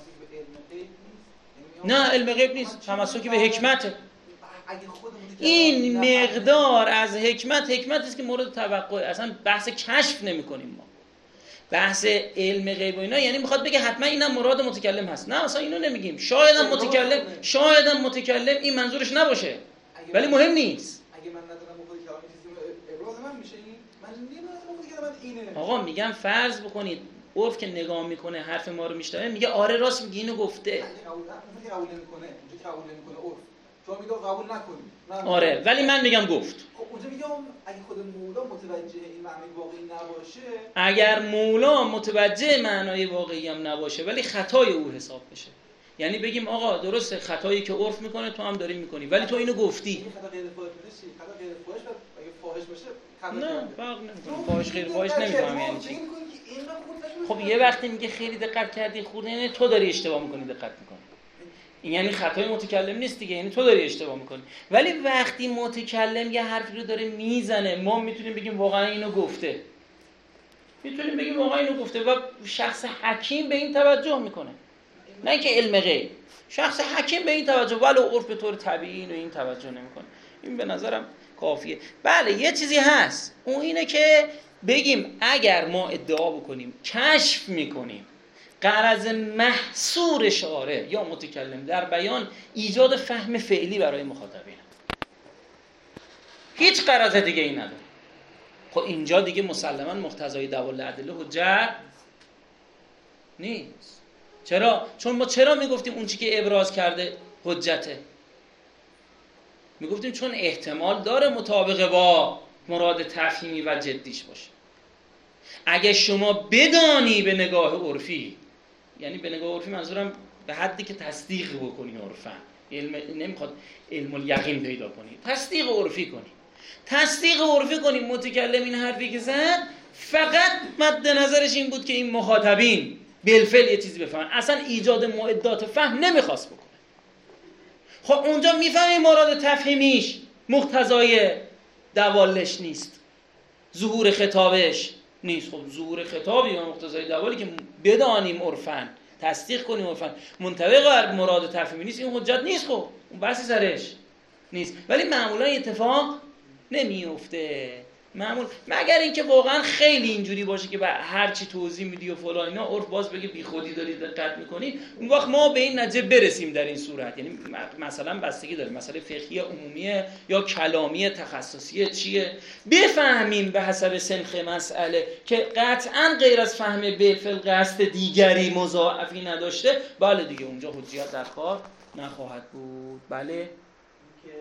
نه علم غیب نیست، تمسکی به حکمته. این مقدار از حکمت حکمت است که مورد توقع، اصلا بحث کشف نمی کنیم ما. بحث علم غیب و اینا یعنی میخواد بگه حتما اینم مراد متکلم هست. نه اصلا اینو نمیگیم. شاید هم متکلم شاید هم متکلم این منظورش نباشه ولی مهم نیست. اگه من ندارم خود کلام چیزی ابراز من میشه این من نمیدونم خود کلام اینه. آقا میگم فرض بکنید عرف که نگاه میکنه حرف ما رو میشنوه میگه آره راست میگه اینو گفته. اگه قبول نکنه قبول نمیکنه اونجا قبول نمیکنه عرف شما میگه قبول نکنید. آره ولی من میگم گفت. خب اونجا میگم اگه خود مولا متوجه این معنی واقعی نباشه، اگر مولا متوجه معنای واقعی هم نباشه ولی خطای او حساب بشه، یعنی بگیم آقا درسته خطایی که عرف میکنه تو هم داری میکنی ولی تو اینو گفتی. این خطا غیر فاحش میشه، خطا غیر فاحش اگه فاحش باشه نه فرق نمیکنه. فاحش غیر فاحش نمیفهم یعنی چی. خب یه وقتی میگه خیلی دقت کردی خورده یعنی تو داری اشتباه میکنی دقت میکنی. این یعنی خطای متکلم نیست دیگه، یعنی تو داری اشتباه میکنی. ولی وقتی متکلم یه حرفی رو داره میزنه ما میتونیم بگیم واقعا اینو گفته. میتونیم بگیم واقعا اینو گفته و شخص حکیم به این توجه میکنه. نه اینکه علم غیب. شخص حکیم به این توجه ولو عرف به طور طبیعی و این توجه نمیکنه. این به نظرم کافیه. بله یه چیزی هست. اون اینه که بگیم اگر ما ادعا بکنیم کشف میکنیم غرض محصور شارع یا متکلم در بیان ایجاد فهم فعلی برای مخاطبین، هیچ غرض دیگه ای نداره، خب اینجا دیگه مسلماً مقتضای دوال ادله حجت نیست. چرا؟ چون ما چرا میگفتیم اون چی که ابراز کرده حجته؟ میگفتیم چون احتمال داره مطابق با مراد تفهیمی و جدیش باشه. اگه شما بدانی به نگاه عرفی، یعنی به نگاه عرفی منظورم به حدی که تصدیق بکنی عرفا، علم نمیخواد علم الیقین پیدا کنی، تصدیق عرفی کنی. تصدیق عرفی کنی متکلم این حرفی که زد فقط مد نظرش این بود که این مخاطبین بالفعل یه چیزی بفهمن، اصلا ایجاد معدات فهم نمیخواست بکنه. خب اونجا میفهمی مراد تفهیمیش مقتضای دوالش نیست، ظهور خطابش نیست. خب ظهور خطابی یا مقتضای دوالی که بدانیم عرفاً، تصدیق کنیم عرفاً، منطبق بر مراد تفهیمی نیست، این حجت نیست. خب اون بحثی سرش نیست. ولی معمولا اتفاق نمیفته، معمول مگر اینکه واقعا خیلی اینجوری باشه که هر چی توضیح میدی و فلان اینا عرف باز بگه بی خودی داری دقت میکنی، اون وقت ما به این نتیجه برسیم در این صورت. یعنی مثلا بستگی داره مسئله فقهی عمومیه یا کلامی تخصصی چیه، بفهمیم به حسب سنخ مسئله که قطعا غیر از فهم بالفعل قصد دیگری مضاعفی نداشته، بله دیگه اونجا حجیت در کار نخواهد بود. بله که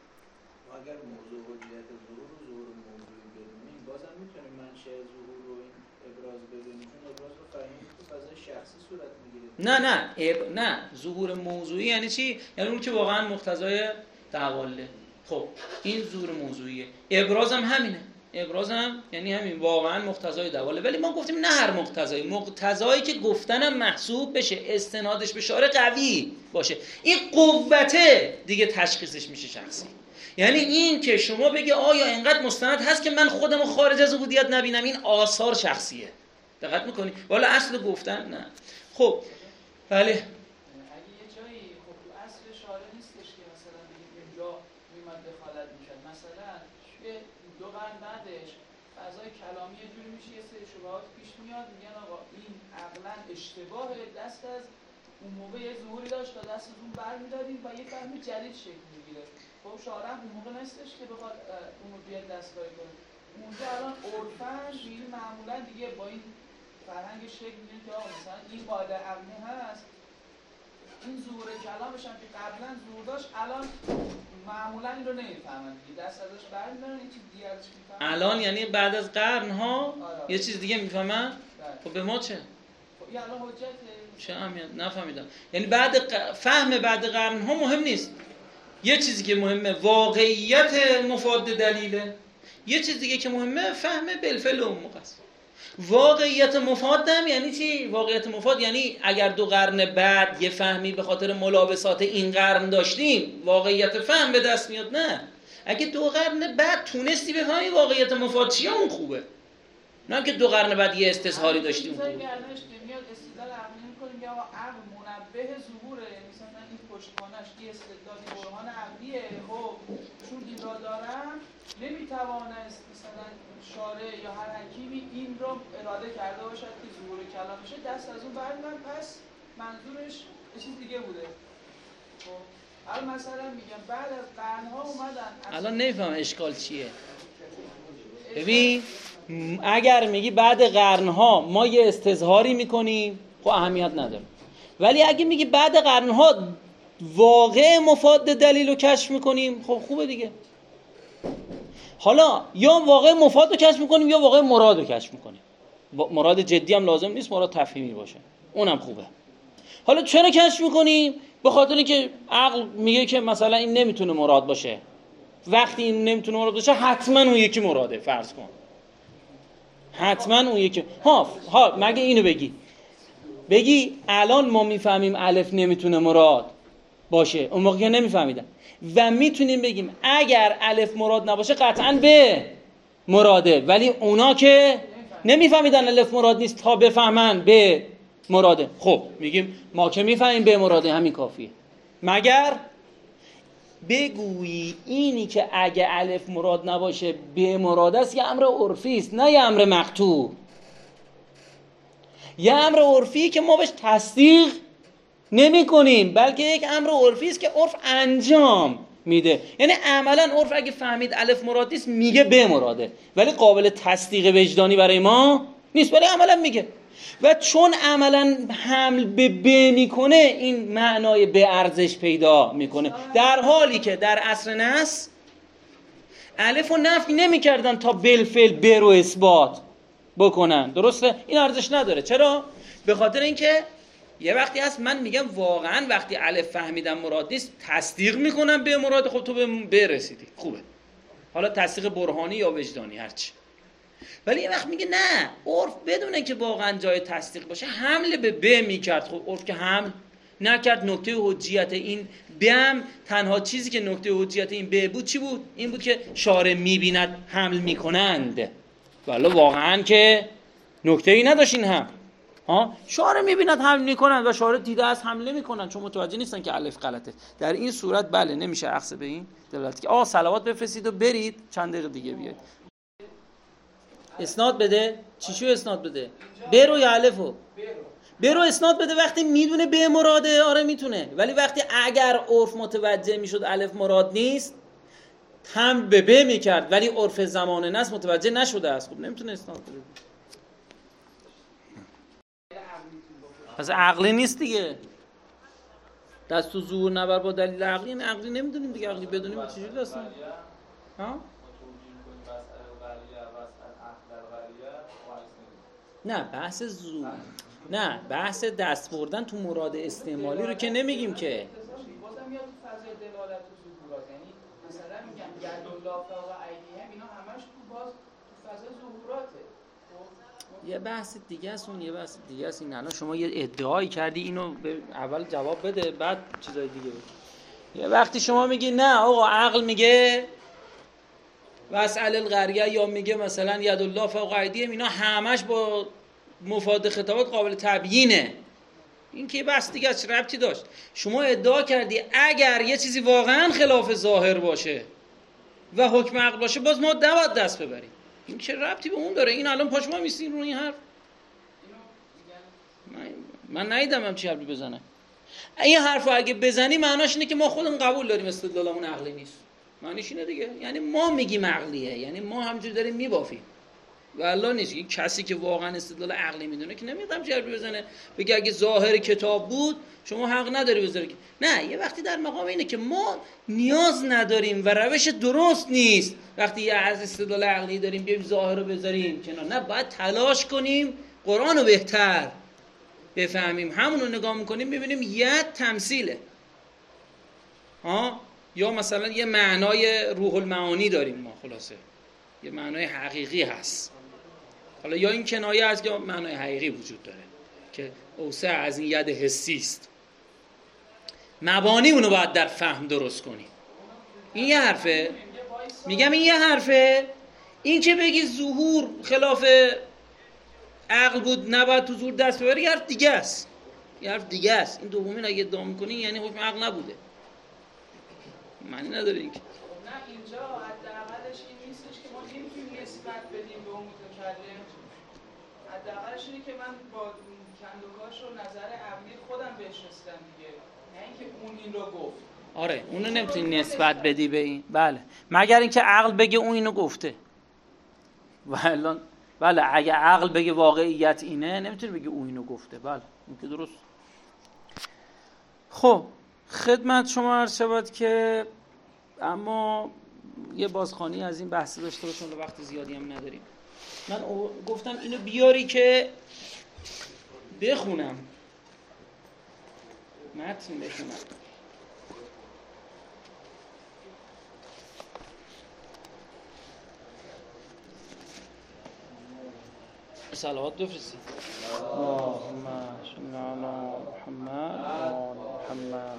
اگر موضوع حجیت ظهور و ظهور موضوعی بدونیم بازم میتونیم منشأ ظهور رو این ابراز بدونیم، چون ابراز رو فهمید تو فضای شخصی صورت میگیره. نه نه اب... نه ظهور موضوعی یعنی چی؟ یعنی اون که واقعا مقتضای تقاله. خب این ظهور موضوعیه. ابراز هم همینه. ابراز هم یعنی همین واقعا مقتضای دواله. ولی ما گفتیم نه هر مقتضایی، مقتضایی که گفتنم محسوب بشه، استنادش به شارع قوی باشه، این قوته دیگه تشخیصش میشه شخصی. یعنی این که شما بگی آیا اینقدر مستند هست که من خودمو خارج از عبودیت نبینم، این آثار شخصیه. دقت میکنی؟ والا اصل گفتن نه. خب بله اگه یه جایی خب تو اصل شارع نیستش که مثلا بگیم اینجا میمد دخالت میشد، مثلا توی دو قرن بعدش فضای کلامی یه جوری میشه، یه سری شبهات پیش میاد، میگن آقا این عقلا اشتباه، دست از اون موقع یه ظهوری داشت تا دست از اون برمیداریم و یه فهم جدید شکل میگیره. خب شارع اون موقع نیستش که بخواد اونو بیاد دستکاری کنه. اونجا الان عرفاً میگه معمولا دیگه با این فرهنگ شکل میگیره که آقا مثلا این قاعده عقلی هست، این ظهور کلامش هم که قبلا ظهور داشت الان معمولا این رو نمیفهمن دیگه، دست ازش برمیدارن این چیز دیگه ازش میفهمن. الان یعنی بعد از قرن‌ها آره. یه چیز دیگه میفهمن؟ خب به ما چه؟ خب این الان حجته. چه اهمیت؟ نفهمیدم. یعنی بعد ق... فهم بعد قرن‌ها مهم نیست. یه چیزی که مهمه واقعیت مفاد دلیله، یه چیز دیگه که مهمه فهم بالفعل اون موقع است. واقعیت مفاد هم یعنی چی؟ واقعیت مفاد یعنی اگر دو قرن بعد یه فهمی به خاطر ملابسات این قرن داشتیم واقعیت فهم به دست میاد. نه، اگه دو قرن بعد تونستی بفهمی واقعیت مفاد چیه اون خوبه، نه که دو قرن بعد یه استظهاری داشتیم خوبه. میاد استدلال عقلی می‌کنیم که آقا عقل منبه ظهوره، مثلا این پشتوانش یه استدلال برهان عقلیه، خب چون این را دارم نمیتوانست مثلا شارع یا هر حکیمی این رو اراده کرده باشد که ظهور کلام بشه، دست از اون برمی‌دارن، پس منظورش یه چیز دیگه بوده. خب الان مثلا میگم بعد از قرن‌ها اومدن الان نمیفهم اشکال چیه. ببین اگر میگی بعد قرنها ما یه استظهاری میکنیم خب اهمیت نداره، ولی اگه میگی بعد قرنها واقع مفاد دلیل رو کشف میکنیم خب خوبه دیگه. حالا یا واقع مفاد رو کشف میکنیم یا واقع مراد رو کشف میکنیم. مراد جدی هم لازم نیست، مراد تفهیمی باشه، اونم خوبه. حالا چرا کشف میکنیم؟ به خاطر اینکه عقل میگه که مثلا این نمیتونه مراد باشه، وقتی این نمیتونه مراد باشه حتما اون یکی مراده، فرض کن حتما اون یکی. ها ها مگه اینو بگی بگی الان ما میفهمیم الف نمیتونه مراد باشه، اون موقع که نمیفهمیدن، و میتونیم بگیم اگر الف مراد نباشه قطعا به مراده، ولی اونا که نمیفهمیدن الف مراد نیست تا بفهمن به مراده. خب میگیم ما که میفهمیم به مراده، همین کافیه. مگر بگویی اینی که اگه الف مراد نباشه به مراد است یه امر عرفی است، نه یه امر مقطوع. یه امر عرفی که ما بهش تصدیق نمی کنیم، بلکه یک امر عرفی است که عرف انجام میده. یعنی عملا عرف اگه فهمید الف مراد نیست میگه به مراده، ولی قابل تصدیق وجدانی برای ما نیست، ولی عملا میگه. و چون عملا حمل به ب میکنه این معنای به ارزش پیدا میکنه، در حالی که در عصر نص الف و نفی نمیکردن تا بالفعل ب رو اثبات بکنن. درسته؟ این ارزش نداره. چرا؟ به خاطر اینکه یه وقتی هست من میگم واقعا وقتی الف فهمیدم مراد نیست تصدیق میکنم به مراد، خب تو به ب رسیدی، خوبه، حالا تصدیق برهانی یا وجدانی هرچی. ولی یه وقت میگه نه، عرف بدونه که واقعا جای تصدیق باشه حمله به ب میکرد. خب عرف که حمل نکرد، نکته حجیت این بم تنها چیزی که نکته حجیت این ب بود چی بود؟ این بود که شارع میبیند حمل میکنند، ولی واقعا که نکته ای نداشت این هم. ها شارع میبیند حمل میکنند و شارع دیده از حمله میکنند، چون متوجه نیستن که الف غلطه. در این صورت بله نمیشه اخذ به این دلالت که آ صلوات بفرستید و برید چند دقیقه دیگه بیاید. اسناد بده. چی شو اسناد بده؟ برو یا الفو؟ برو اسناد بده وقتی میدونه به مراده. آره میتونه، ولی وقتی اگر عرف متوجه میشد الف مراد نیست هم به ب میکرد، ولی عرف زمان نص متوجه نشده است، خب نمیتونه اسناد بده. پس عقلی نیست دیگه. دست تو ظهور نبر با دلیل عقلی، یعنی عقلی نمیدونیم دیگه. عقلی بدونیم چجوری داستان؟ ها؟ نه بحث ظهور، نه بحث دست بردن تو مراد استعمالی رو که نمیگیم که. بازم میاد تو فضای دلالت و ظهورات، یعنی مثلا میگم یدالله فوق ایدیهم، اینا همش تو باز تو فضای ظهوراته. یه بحث دیگه است اون، یه بحث دیگه است این. الان شما یه ادعایی کردی، اینو اول جواب بده بعد چیزای دیگه بگو. یه وقتی شما میگی نه آقا عقل میگه واسأل القریه، یا میگه مثلا یدالله فوق ایدیهم، اینا همش با مفاد خطابات قابل تبیینه، این که بحث دیگه چه ربطی داشت؟ شما ادعا کردی اگر یه چیزی واقعا خلاف ظاهر باشه و حکم عقل باشه باز ما نباید دست ببریم. این چه ربطی به اون داره؟ این الان پا شما میستین رو این حرف. من ندیدم هم چی حرفی بزنه. این حرفو اگه بزنی معناش اینه که ما خودمون قبول داریم استدلالمون عقلی نیست. معنیش اینه دیگه، یعنی ما میگیم عقلیه، یعنی ما همینجوری داریم میبافیم. والله نیست. این کسی که واقعا استدلال عقلی میدونه که نمیدونم چه حرفی بزنه بگه اگه ظاهر کتاب بود شما حق نداری بذاری. نه، یه وقتی در مقام اینه که ما نیاز نداریم و روش درست نیست وقتی یه از استدلال عقلی داریم بیایم ظاهر رو بذاریم کنار. نه، باید تلاش کنیم قرآن رو بهتر بفهمیم، همون رو نگاه میکنیم ببینیم یه تمثیله ها، یا مثلا یه معنای روح المعانی داریم ما، خلاصه یه معنای حقیقی هست، حالا یا این کنایه است یا معنای حقیقی وجود داره که اوسع از این ید حسی است. مبانی اونو باید در فهم درست کنیم. این یه حرفه. میگم این یه حرفه. این که بگی ظهور خلاف عقل بود نباید تو ظهور دست ببری یه حرف دیگه است. یه حرف دیگه است. این دومین اگه ادعا می‌کنی یعنی حکم عقل نبوده. معنی نداره این که. نه اینجا حداقلش این نیستش که ما نمیتونیم نسبت بدیم به اون متکلم. حداقلش اینه که من با کندوکاش و نظر عقلی خودم بهش رسیدم دیگه، نه اینکه اون این رو گفت. آره اونو نمیتونی نسبت بدی به این. بله، مگر اینکه عقل بگه اون اینو گفته. والله بله، اگه عقل بگه واقعیت اینه نمیتونی بگه اون اینو گفته. بله این که درست. خب خدمت شما عرض شود که اما یه بازخوانی از این بحث داشته باشم، وقت زیادی هم نداریم. من گفتم اینو بیاری که بخونم، متن بخونم. صلوات بفرستید. اللهم صل علی محمد و آل محمد.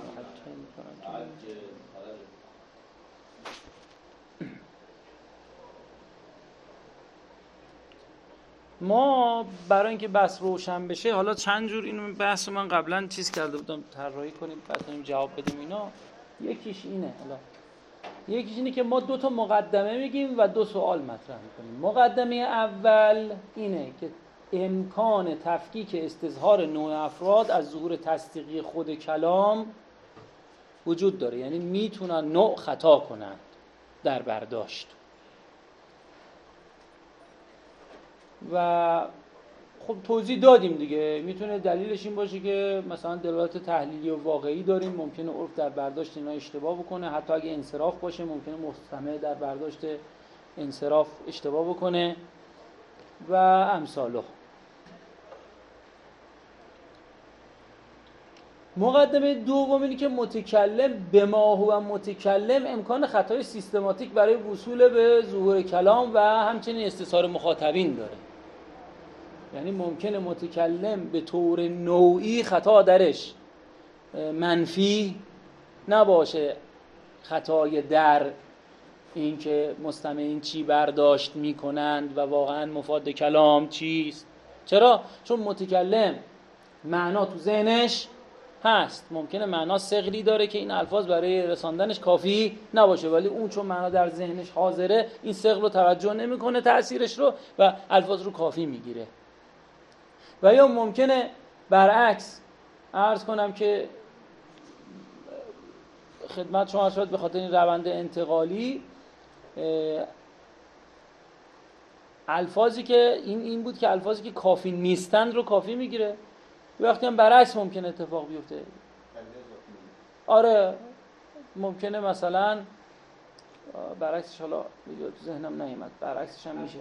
ما برای اینکه بحث روشن بشه، حالا چند جور اینو بحث من قبلا چیز کرده بودم طراحی کنیم بعد جواب بدیم اینا. یکیش اینه، حالا یکیش اینه که ما دو تا مقدمه میگیم و دو سوال مطرح میکنیم. مقدمه اول اینه که امکان تفکیک استظهار نوع افراد از ظهور تصدیقی خود کلام وجود داره، یعنی میتونن نوع خطا کنند در برداشت. و خب توضیح دادیم دیگه. میتونه دلیلش این باشه که مثلا دلالت تحلیلی و واقعی داریم، ممکنه عرف در برداشت اینا اشتباه بکنه، حتی اگه انصراف باشه ممکنه مستمع در برداشت انصراف اشتباه بکنه و امثاله. مقدمه دوم اینه که متکلم به ما هو متکلم امکان خطای سیستماتیک برای وصول به ظهور کلام و همچنین استثار مخاطبین داره. یعنی ممکنه متکلم به طور نوعی خطا درش منفی نباشه، خطای در این که مستمعین چی برداشت میکنند و واقعا مفاد کلام چیست. چرا؟ چون متکلم معنا تو ذهنش هست، ممکنه معنا ثقلی داره که این الفاظ برای رساندنش کافی نباشه، ولی اون چون معنا در ذهنش حاضره این ثقل رو توجه نمیکنه تأثیرش رو و الفاظ رو کافی میگیره. و یا ممکنه برعکس عرض کنم که خدمت شما شد به خاطر این روند انتقالی الفاظی که این این بود که الفاظی که کافی نیستند رو کافی میگیره، وقتی هم برعکس ممکنه اتفاق بیفته. آره ممکنه مثلا برعکسش، حالا تو ذهنم نیامد، برعکسش هم میشه.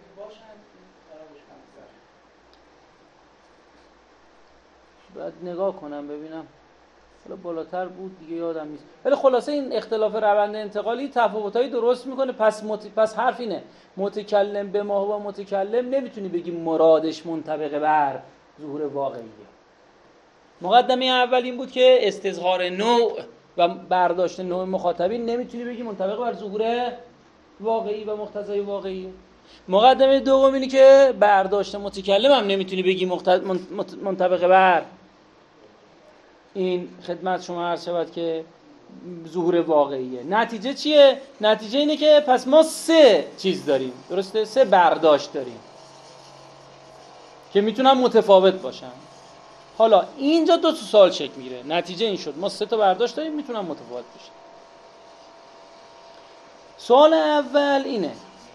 باید نگاه کنم ببینم، حالا بالاتر بود دیگه یادم نیست. ولی خلاصه این اختلاف روند انتقالی تفاوتایی درست میکنه. پس مت... پس حرف اینه متکلم به ما هو متکلم نمیتونی بگی مرادش منطبق بر ظهور واقعیه. مقدمه اول این بود که استظهار نوع و برداشت نوع مخاطبین نمیتونی بگی منطبق بر ظهور واقعی و مقتضای واقعیه. مقدمه دوم اینه که برداشت متکلم هم نمیتونی بگی منطبق بر این خدمت شما عرض شود که ظهور واقعیه. نتیجه چیه؟ نتیجه اینه که پس ما سه چیز داریم، درسته؟ سه برداشت داریم که میتونن متفاوت باشن. حالا اینجا دو تا سوال شکل میگیره. نتیجه این شد ما سه تا برداشت داریم میتونن متفاوت باشن. سوال اول اینه،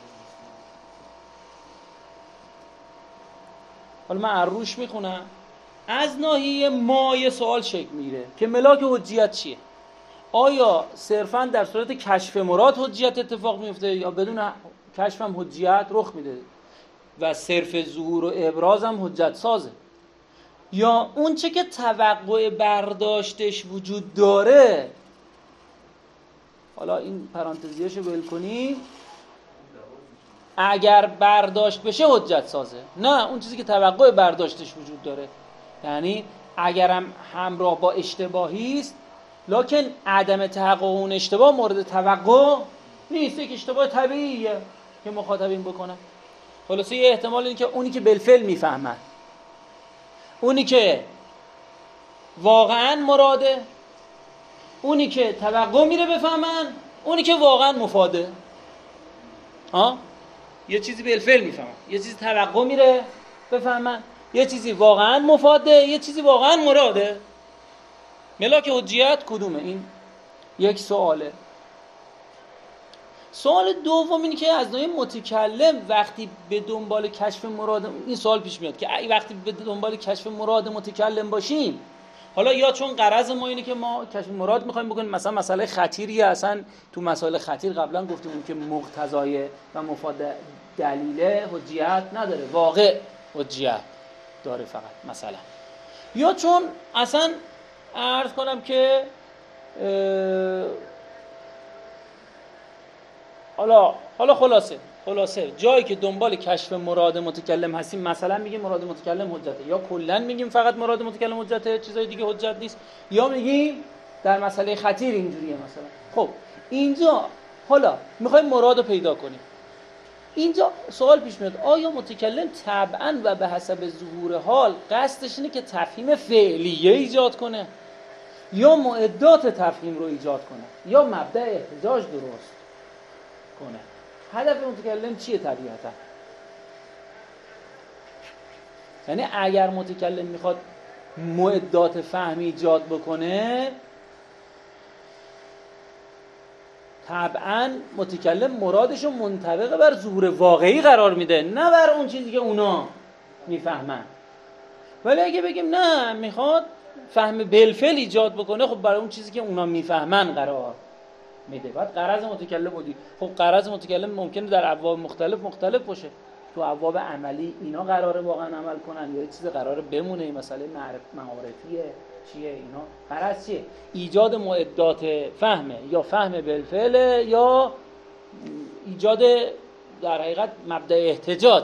حالا من عروش میخونم، از ناحیه ما یه سوال شکل میگیره که ملاک حجیت چیه؟ آیا صرفاً در صورت کشف مراد حجیت اتفاق میفته یا بدون کشف هم حجیت رخ میده و صرف ظهور و ابراز هم حجت سازه؟ یا اون چه که توقع برداشتش وجود داره، حالا این پرانتزیاشو ول کنیم، اگر برداشت بشه حجت سازه؟ نه، اون چیزی که توقع برداشتش وجود داره، یعنی اگرم همراه با اشتباهی است لکن عدم تحقق اون اشتباه مورد توقع نیست، یک اشتباه طبیعیه که مخاطبین بکنن. خلاصه یه احتمال اینه که اونی که بالفعل میفهمن، اونی که واقعا مراده، اونی که توقع میره بفهمن، اونی که واقعا مفاده. ها؟ یه چیزی بالفعل میفهمن، یه چیزی توقع میره بفهمن، یه چیزی واقعا مفاده، یه چیزی واقعا مراده. ملاک حجیت کدومه؟ این یک سواله. سوال دوم اینه که از نوع متکلم وقتی به دنبال کشف مراد، این سوال پیش میاد که وقتی به دنبال کشف مراد متکلم باشیم، حالا یا چون غرض ما اینه که ما کشف مراد میخوایم بکنیم، مثلا مسئله خطیریه، اصلا تو مسائل خطیر قبلا گفتیم که مقتضای و مفاد دلیله حجیت نداره، واقع حجیت داره فقط مثلا. یا چون اصلا عرض کنم که حالا حالا خلاصه خلاصه جایی که دنبال کشف مراد متکلم هستیم، مثلا میگیم مراد متکلم حجته، یا کلا میگیم فقط مراد متکلم حجته، چیزای دیگه حجت نیست، یا میگیم در مسئله خطیر اینجوریه مثلا. خب اینجا حالا میخوایم مراد رو پیدا کنیم، اینجا سوال پیش میاد آیا متکلم طبعا و به حسب ظهور حال قصدش اینه که تفهیم فعلیه ایجاد کنه یا معدات تفهیم رو ایجاد کنه یا مبدأ احتجاج درست کنه؟ هدف متکلم چیه طبیعتا؟ یعنی اگر متکلم میخواد معدات فهمی ایجاد بکنه، طبعا متکلم مرادشو منطبق بر ظهور واقعی قرار میده، نه بر اون چیزی که اونا میفهمن. ولی اگه بگیم نه میخواد فهم بالفعل ایجاد بکنه، خب برای اون چیزی که اونا میفهمن قرار میده. بعد غرض متکلم بودی، خب غرض متکلم ممکنه در ابواب مختلف مختلف باشه. تو ابواب عملی اینا قراره واقعا عمل کنن یا یه چیز قراره بمونه، این مسئله معرف معارفیه چیه، اینا غرض چیه؟ ایجاد معدات فهمه یا فهم بالفعل یا ایجاد در حقیقت مبدأ احتجاج.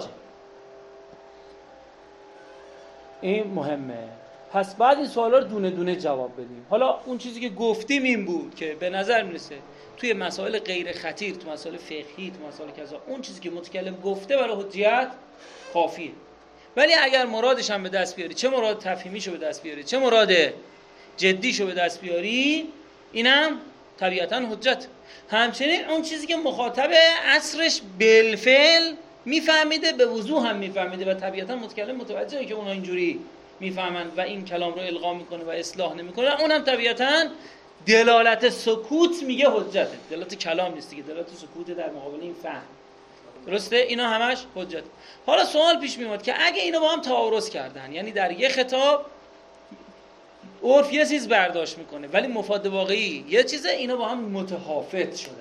این مهمه. پس بعد این سوالا رو دونه دونه جواب بدیم. حالا اون چیزی که گفتیم این بود که به نظر میرسه توی مسائل غیر خطیر، تو مسائل فقهی، تو مسائل کذا، اون چیزی که متکلم گفته برای حجیت کافیه. ولی اگر مرادش هم به دست بیاری، چه مراد تفهیمیشو به دست بیاری، چه مراد جدیشو به دست بیاری، اینم طبیعتاً حجت. همچنین اون چیزی که مخاطب عصرش بالفعل میفهمیده، به وضوح هم میفهمیده و طبیعتاً متکلم متوجهه که اونا اینجوری میفهمن و این کلام رو الغا میکنه و اصلاح نمیکنه، اونم طبیعتاً دلالت سکوت میگه حجته. دلالت کلام نیست دیگه، دلالت سکوت در مقابل این فهم. درسته؟ اینا همش حجت. حالا سوال پیش میاد که اگه اینا با هم تعارض کردن، یعنی در یه خطاب عرف یه چیز برداشت میکنه ولی مفاد واقعی یه چیزه، اینا با هم متحافظ شدن.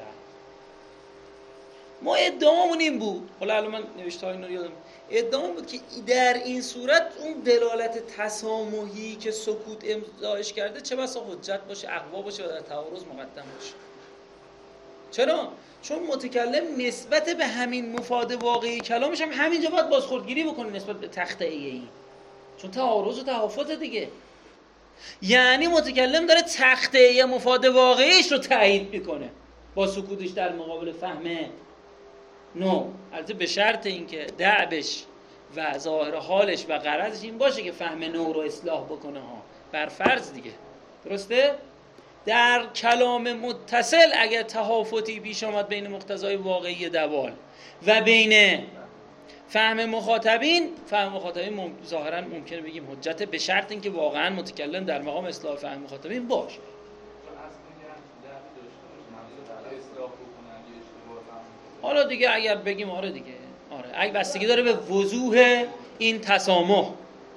ما ادعامون این بود، حالا الان من نوشته های اینا رو یادم، ادعام بود که در این صورت اون دلالت تسامحی که سکوت امضاش کرده چه بسا حجت باشه، اقوا باشه و در تعارض مقدم باشه. چرا؟ چون متکلم نسبت به همین مفاد واقعی کلامش هم همینجا باید بازخوردگیری بکنه نسبت به تخته ای، چون تعارض و تحافظ دیگه. یعنی متکلم داره تخته ای مفاد واقعیش رو تایید میکنه با سکوتش در مقابل فهم نو. البته به شرط اینکه دعبش و ظاهر حالش و غرضش این باشه که فهم نو رو اصلاح بکنه ها، بر فرض دیگه. درسته؟ در کلام متصل اگر تهافتی پیش آمد بین مقتضای واقعی دوال و بین فهم مخاطبین، فهم مخاطبین مم... ظاهرا ممکنه بگیم حجت، به شرط اینکه واقعا متکلم در مقام اصلاح فهم مخاطبین باشه. حالا دیگه اگر بگیم آره دیگه، آره اگه بستگی داره به وضوح این تسامح.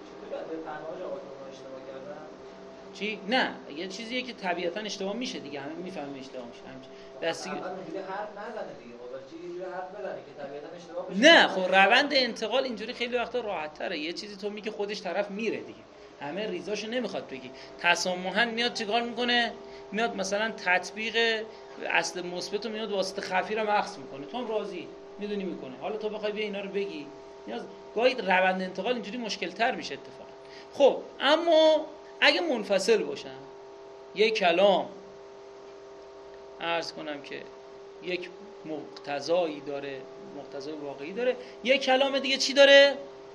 چی؟ نه، یه چیزیه که طبیعتاً اشتباه میشه دیگه، همه میفهمن اشتباه میشه. همین بستگی حرف نزنه دیگه، چیزی جوری حرف بزنه که طبیعتاً اشتباه بشه. نه، خب روند انتقال اینجوری خیلی وقتا راحت تره. یه چیزی تو میگه خودش طرف میره دیگه، همه ریزاشو نمیخواد بگی. تسامحاً میاد چیکار میکنه؟ میاد مثلا تطبیق اصل مثبت رو میاد واسطه خفی رو مخص میکنه، تو هم راضی میدونی میکنه. حالا تو بخوای بیا اینا رو بگی، نیاز گاهی روند انتقال اینجوری مشکل تر میشه اتفاقا. خب اما اگه منفصل باشن، یک کلام عرض کنم که یک مقتضایی داره، مقتضای واقعی داره، یک کلام دیگه چی داره؟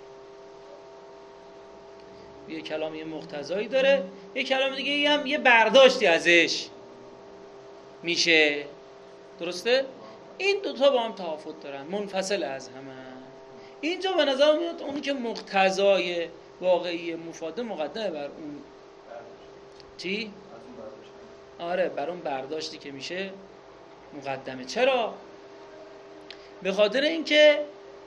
یک کلام یه مقتضایی داره، یک کلام دیگه هم یه برداشتی ازش میشه. درسته؟ این دوتا با هم تفاوت دارن، منفصل از همه. اینجا به نظر میاد اون که مقتضای واقعی مفاده مقدمه بر اون چی؟ آره، بر اون برداشتی که میشه مقدمه. چرا؟ به خاطر اینکه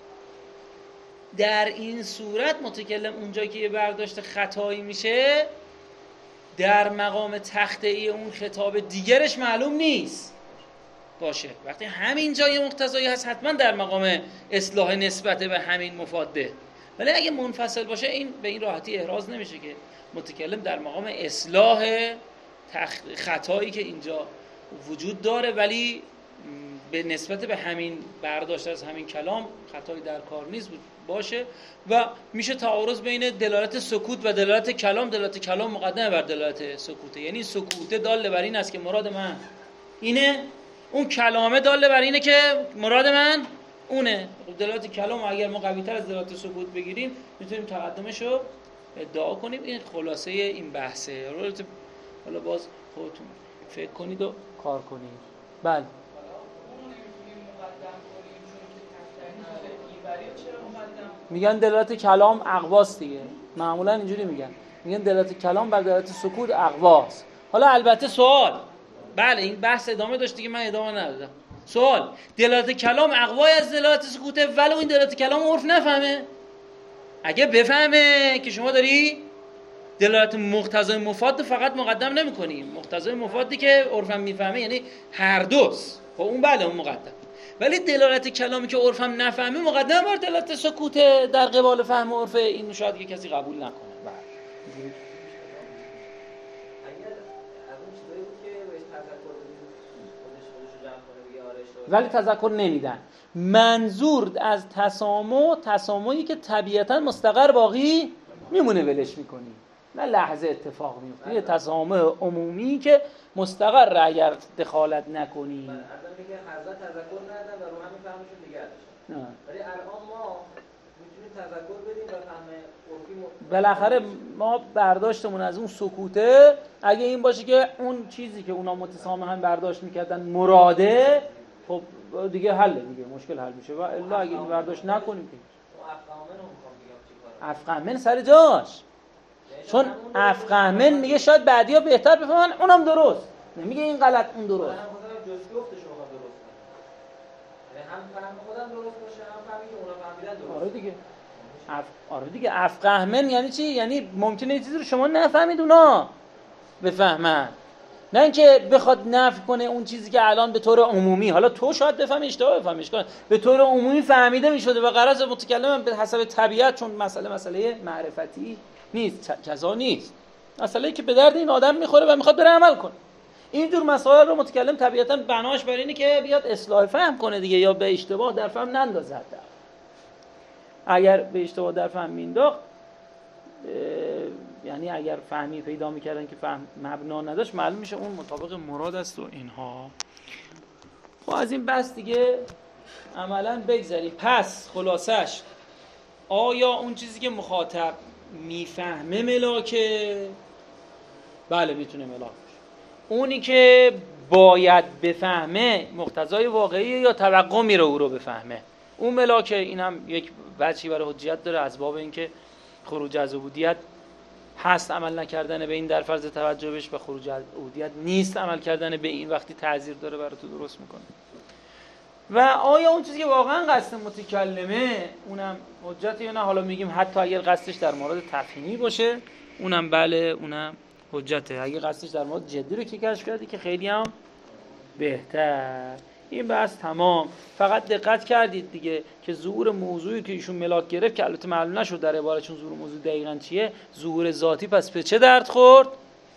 در این صورت متکلم اونجایی که یه برداشت خطایی میشه در مقام تخته اون خطاب دیگرش معلوم نیست باشه. وقتی همین جای مقتضایی هست حتما در مقام اصلاح نسبت به همین مفاده. ولی اگه منفصل باشه این به این راحتی احراز نمیشه که متکلم در مقام اصلاح تخ... خطایی که اینجا وجود داره ولی به نسبت به همین برداشت از همین کلام خطایی در کار نیست باشه. و میشه تعارض بین دلالت سکوت و دلالت کلام. دلالت کلام مقدمه بر دلالت سکوته، یعنی سکوت دال بر این است که مراد من اینه، اون کلامه دال بر اینه که مراد من اونه. دلالت کلام اگر ما قوی‌تر از دلالت سکوت بگیریم میتونیم تقدمش رو ادعا کنیم. این خلاصه این بحثه. حالا باز خودتون فکر کنید و کار کنید. بله میگن دلالت کلام اقواست دیگه، معمولا اینجوری میگن، میگن دلالت کلام بر دلالت سکوت اقواست. حالا البته سوال، بله این بحث ادامه داشت دیگه، من ادامه ندادم. سوال، دلالت کلام اقوای از دلالت سکوته ولو این دلالت کلام عرف نفهمه؟ اگه بفهمه که شما داری دلالت مقتضای مفاد فقط مقدم نمی‌کنی، مقتضای مفادی که عرفم میفهمه یعنی هر دوست، خب اون بله اون مقدم. ولی دلالت کلامی که عرفم نفهمه مقدم بر دلالت سکوت در قبال فهم عرف، این شاید که کسی قبول نکنه. بله ولی تذکر نمیدن. منظور از تسامح، تسامحی که طبیعتا مستقر باقی میمونه ولش میکنی، نه لحظه اتفاق میفته. یه تسامح عمومی که مستقر اگر دخالت نکنی. من الان میگه حضرت تذکر ندادن و رو همین فهمشون دیگه داشتن. نه. ولی الان ما میتونیم تذکر بدیم و فهم عرفی بالاخره ما برداشتمون از اون سکوته اگه این باشه که اون چیزی که اونا متسامحاً برداشت میکردن مراده، خب دیگه حل دیگه مشکل حل میشه. و الا اگه این برداشت نکنیم که افقامن سر جاش، چون افقامن میگه شاید بعدیا بهتر بفهمن اونم درست، نمیگه این غلط اون درست. من خودم جزئی گفته شما درست کنم، یعنی هم فهم خودم درست باشه هم فهمی که اونا فهمیدن درست. آره دیگه اف... آره دیگه افقامن یعنی چی؟ یعنی ممکنه یه چیزی رو شما نفهمید اونا بفهمن، نه اینکه بخواد نفی کنه اون چیزی که الان به طور عمومی، حالا تو شاید بفهمی اشتباه بفهمیش کنه، به طور عمومی فهمیده میشده و غرض متکلم به حسب طبیعت، چون مسئله مسئله معرفتی نیست، جزا نیست، مسئله‌ای که به درد این آدم میخوره و میخواد بره عمل کنه. اینجور مسائل رو متکلم طبیعتا بناش بر اینه که بیاد اصلاح فهم کنه دیگه، یا به اشتباه در فهم نندازه. اگر به اشتباه در فهم مینداخت، یعنی اگر فهمی پیدا میکردن که فهم مبنا نداشت، معلوم میشه اون مطابق مراد است و اینها. خب از این بس دیگه عملا بگذاریم. پس خلاصش آیا اون چیزی که مخاطب میفهمه ملاکه؟ بله میتونه ملاک باشه. اونی که باید بفهمه مقتضای واقعی یا توقع میره او رو بفهمه، اون ملاکه. این هم یک وجهی برای حجیت داره از باب اینکه خروج از عبودیت هست عمل نکردن به این در فرض توجه بهش، و خروج از عبودیت نیست عمل کردن به این وقتی تعذیر داره برای تو درست میکنه. و آیا اون چیزی که واقعا قصد متکلمه اونم حجته یا نه؟ حالا میگیم حتی اگر قصدش در مورد تفهیمی باشه اونم بله اونم حجته. اگه قصدش در مورد جدی رو که کشف کردی که خیلی هم بهتر. این بحث تمام. فقط دقت کردید دیگه که ظهور موضوعی که ایشون ملاک گرفت که البته معلوم نشد در عبارت چون ظهور موضوع دقیقاً چیه، ظهور ذاتی پس به چه درد خورد؟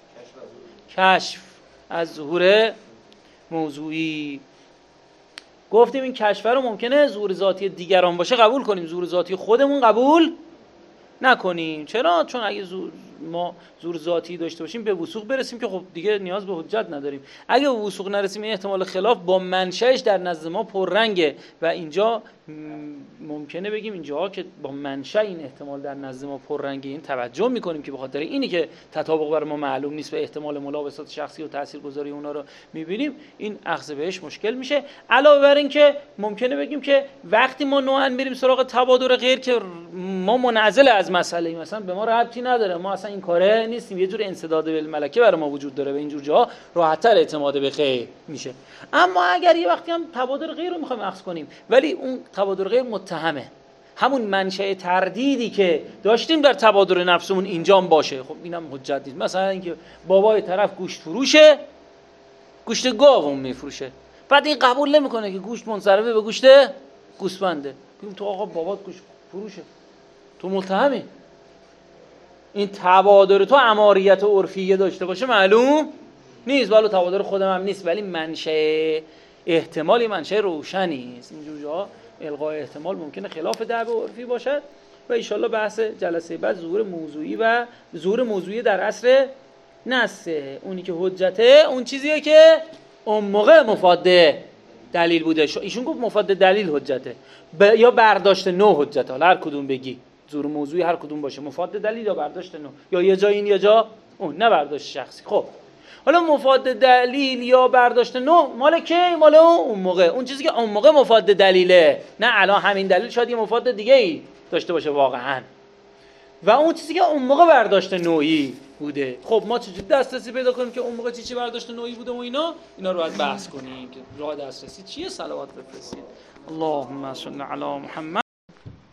کشف از ظهور موضوعی. گفتیم این کشف رو ممکنه ظهور ذاتی دیگران باشه قبول کنیم، ظهور ذاتی خودمون قبول نکنیم. چرا؟ چون اگه زور ما زور ذاتی داشته باشیم به وثوق برسیم که خب دیگه نیاز به حجت نداریم. اگه به وثوق نرسیم این احتمال خلاف با منشأش در نزد ما پررنگه و اینجا ممکنه بگیم اینجاها که با منشأ این احتمال در نزد ما پررنگه، این توجه میکنیم که به خاطر اینی که تطابق بر ما معلوم نیست و احتمال ملابسات شخصی و تاثیرگذاری اونا رو میبینیم، این اخذ بهش مشکل میشه. علاوه بر این که ممکنه بگیم که وقتی ما نوعاً میریم سراغ تبادر غیر که ما منعزل از مسئله، مثلا به ما ربطی نداره، ما اصلا این کاره نیستیم، یه جور انسداد بالملکه برای ما وجود داره، به اینجور جاها راحت‌تر اعتماد به غیر میشه. اما اگر یه وقتی هم تبادر غیر رو میخوایم اخذ کنیم ولی اون تبادر غیر متهمه، همون منشأ تردیدی که داشتیم در تبادر نفسمون اینجام باشه، خب اینم حجت نیست. مثلا اینکه بابای طرف گوشت فروشه، گوشت گاوم میفروشه، بعد این قبول نمیکنه که گوشت منصرفه به گوشت گوسفنده، بگیم تو آقا بابات گوشت فروشه، تو متهمی. این تبادر تو عماریت عرفیه داشته باشه معلوم نیست، ولی تبادر خودم هم نیست، ولی منشأ احتمالی منشأ روشنی است. اینجور جاها الغای احتمال ممکنه خلاف دعوی عرفی باشد و ان شاءالله بحث جلسه بعد ظهور موضوعی و ظهور موضوعی در عصر نسه، اونی که حجته اون چیزیه که اون موقع مفاد دلیل بوده. ایشون گفت مفاد دلیل حجته ب... یا برداشت نو حجته، حالا هر کدوم بگی ظهور موضوعی هر کدوم باشه، مفاد دلیل یا برداشت نو، یا یه جا این یه جا اون، نه برداشت شخصی. خب حالا مفاد دلیل یا برداشت نو مال کی؟ مال اون موقع، اون چیزی که اون موقع مفاد دلیله، نه الان همین دلیل شاید یه مفاد دیگه ای داشته باشه واقعا، و اون چیزی که اون موقع برداشت نوعی بوده. خب ما چجوری دسترسی پیدا کنیم که اون موقع چی چی برداشت نوعی بوده و اینا اینا رو باید بحث کنیم که راه دسترسی چیه. صلوات بفرستید. اللهم صل علی محمد.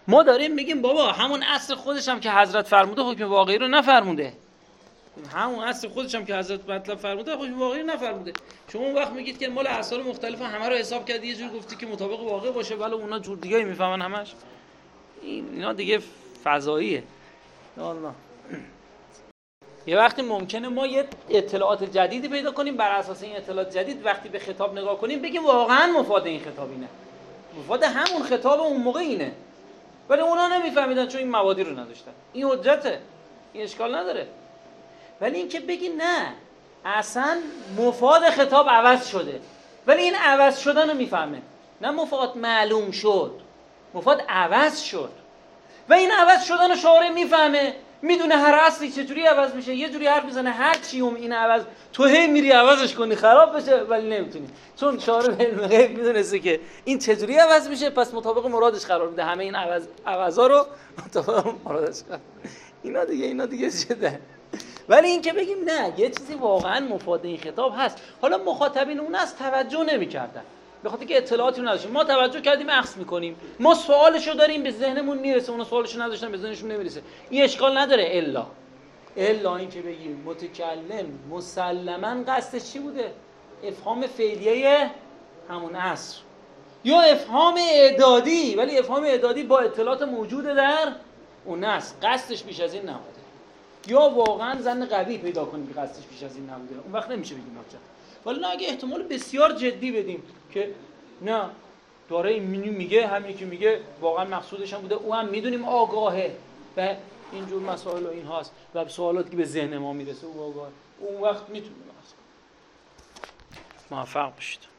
ما داریم میگیم بابا همون اصل خودش هم که حضرت فرموده حکم واقعی رو نفرموده، همون اصل خودش هم که حضرت مطلب فرموده حکم واقعی رو نفرموده. شما اون وقت میگید که مال اصل مختلف همه رو حساب کردی یه جور گفتی که مطابق واقع باشه، ولی اونا جور دیگه میفهمن همش. این اینا دیگه فضاییه. والله یه وقتی ممکنه ما یه اطلاعات جدیدی پیدا کنیم، بر اساس این اطلاعات جدید وقتی به خطاب نگاه کنیم بگیم واقعا مفاد این خطاب اینه، مفاد همون خطاب اون موقع اینه، ولی اونا نمیفهمیدن چون این موادی رو نداشتن. این حجته، این اشکال نداره. ولی اینکه بگی نه اصلا مفاد خطاب عوض شده، ولی این عوض شدن رو میفهمه، نه مفاد معلوم شد، مفاد عوض شد و این عوض شدن رو شارع میفهمه، میدونه هر اصلی چجوری عوض میشه. یه جوری حرف میزنه هر چیوم این عوض تو هی میری عوضش کنی خراب بشه، ولی نمیتونی، چون شارع علم غیب میدونسته که این چجوری عوض میشه، پس مطابق مرادش قرار میده، همه این عوض عوضا رو مطابق مرادش قرار. اینا دیگه اینا دیگه شده. ولی این که بگیم نه یه چیزی واقعا مفاد این خطاب هست، حالا مخاطبین اون از توجه نمی‌کردن به خاطر که اطلاعاتی رو نداشتیم، ما توجه کردیم اخذ میکنیم، ما سوالشو داریم به ذهنمون میرسه، اونا سوالشو نداشتن به ذهنشون نمیرسه، این اشکال نداره. الا الا این که بگیم متکلم مسلماً قصدش چی بوده؟ افهام فعلیه همون عصر، یا افهام اعدادی، ولی افهام اعدادی با اطلاعات موجود در اون عصر، قصدش بیش از این نبوده، یا واقعا ظن قوی پیدا کنیم که قصدش بیش از این نبوده، اون وقت نمیشه بگیم حجت. ولی نه اگه احتمال بسیار جدی بدیم که نه داره این میگه، همین که میگه واقعا مقصودش هم بوده، او هم میدونیم آگاهه و اینجور مسائل و این هاست و سوالاتی که به ذهن ما میرسه او آگاهه، اون وقت میتونیم موفق بشید.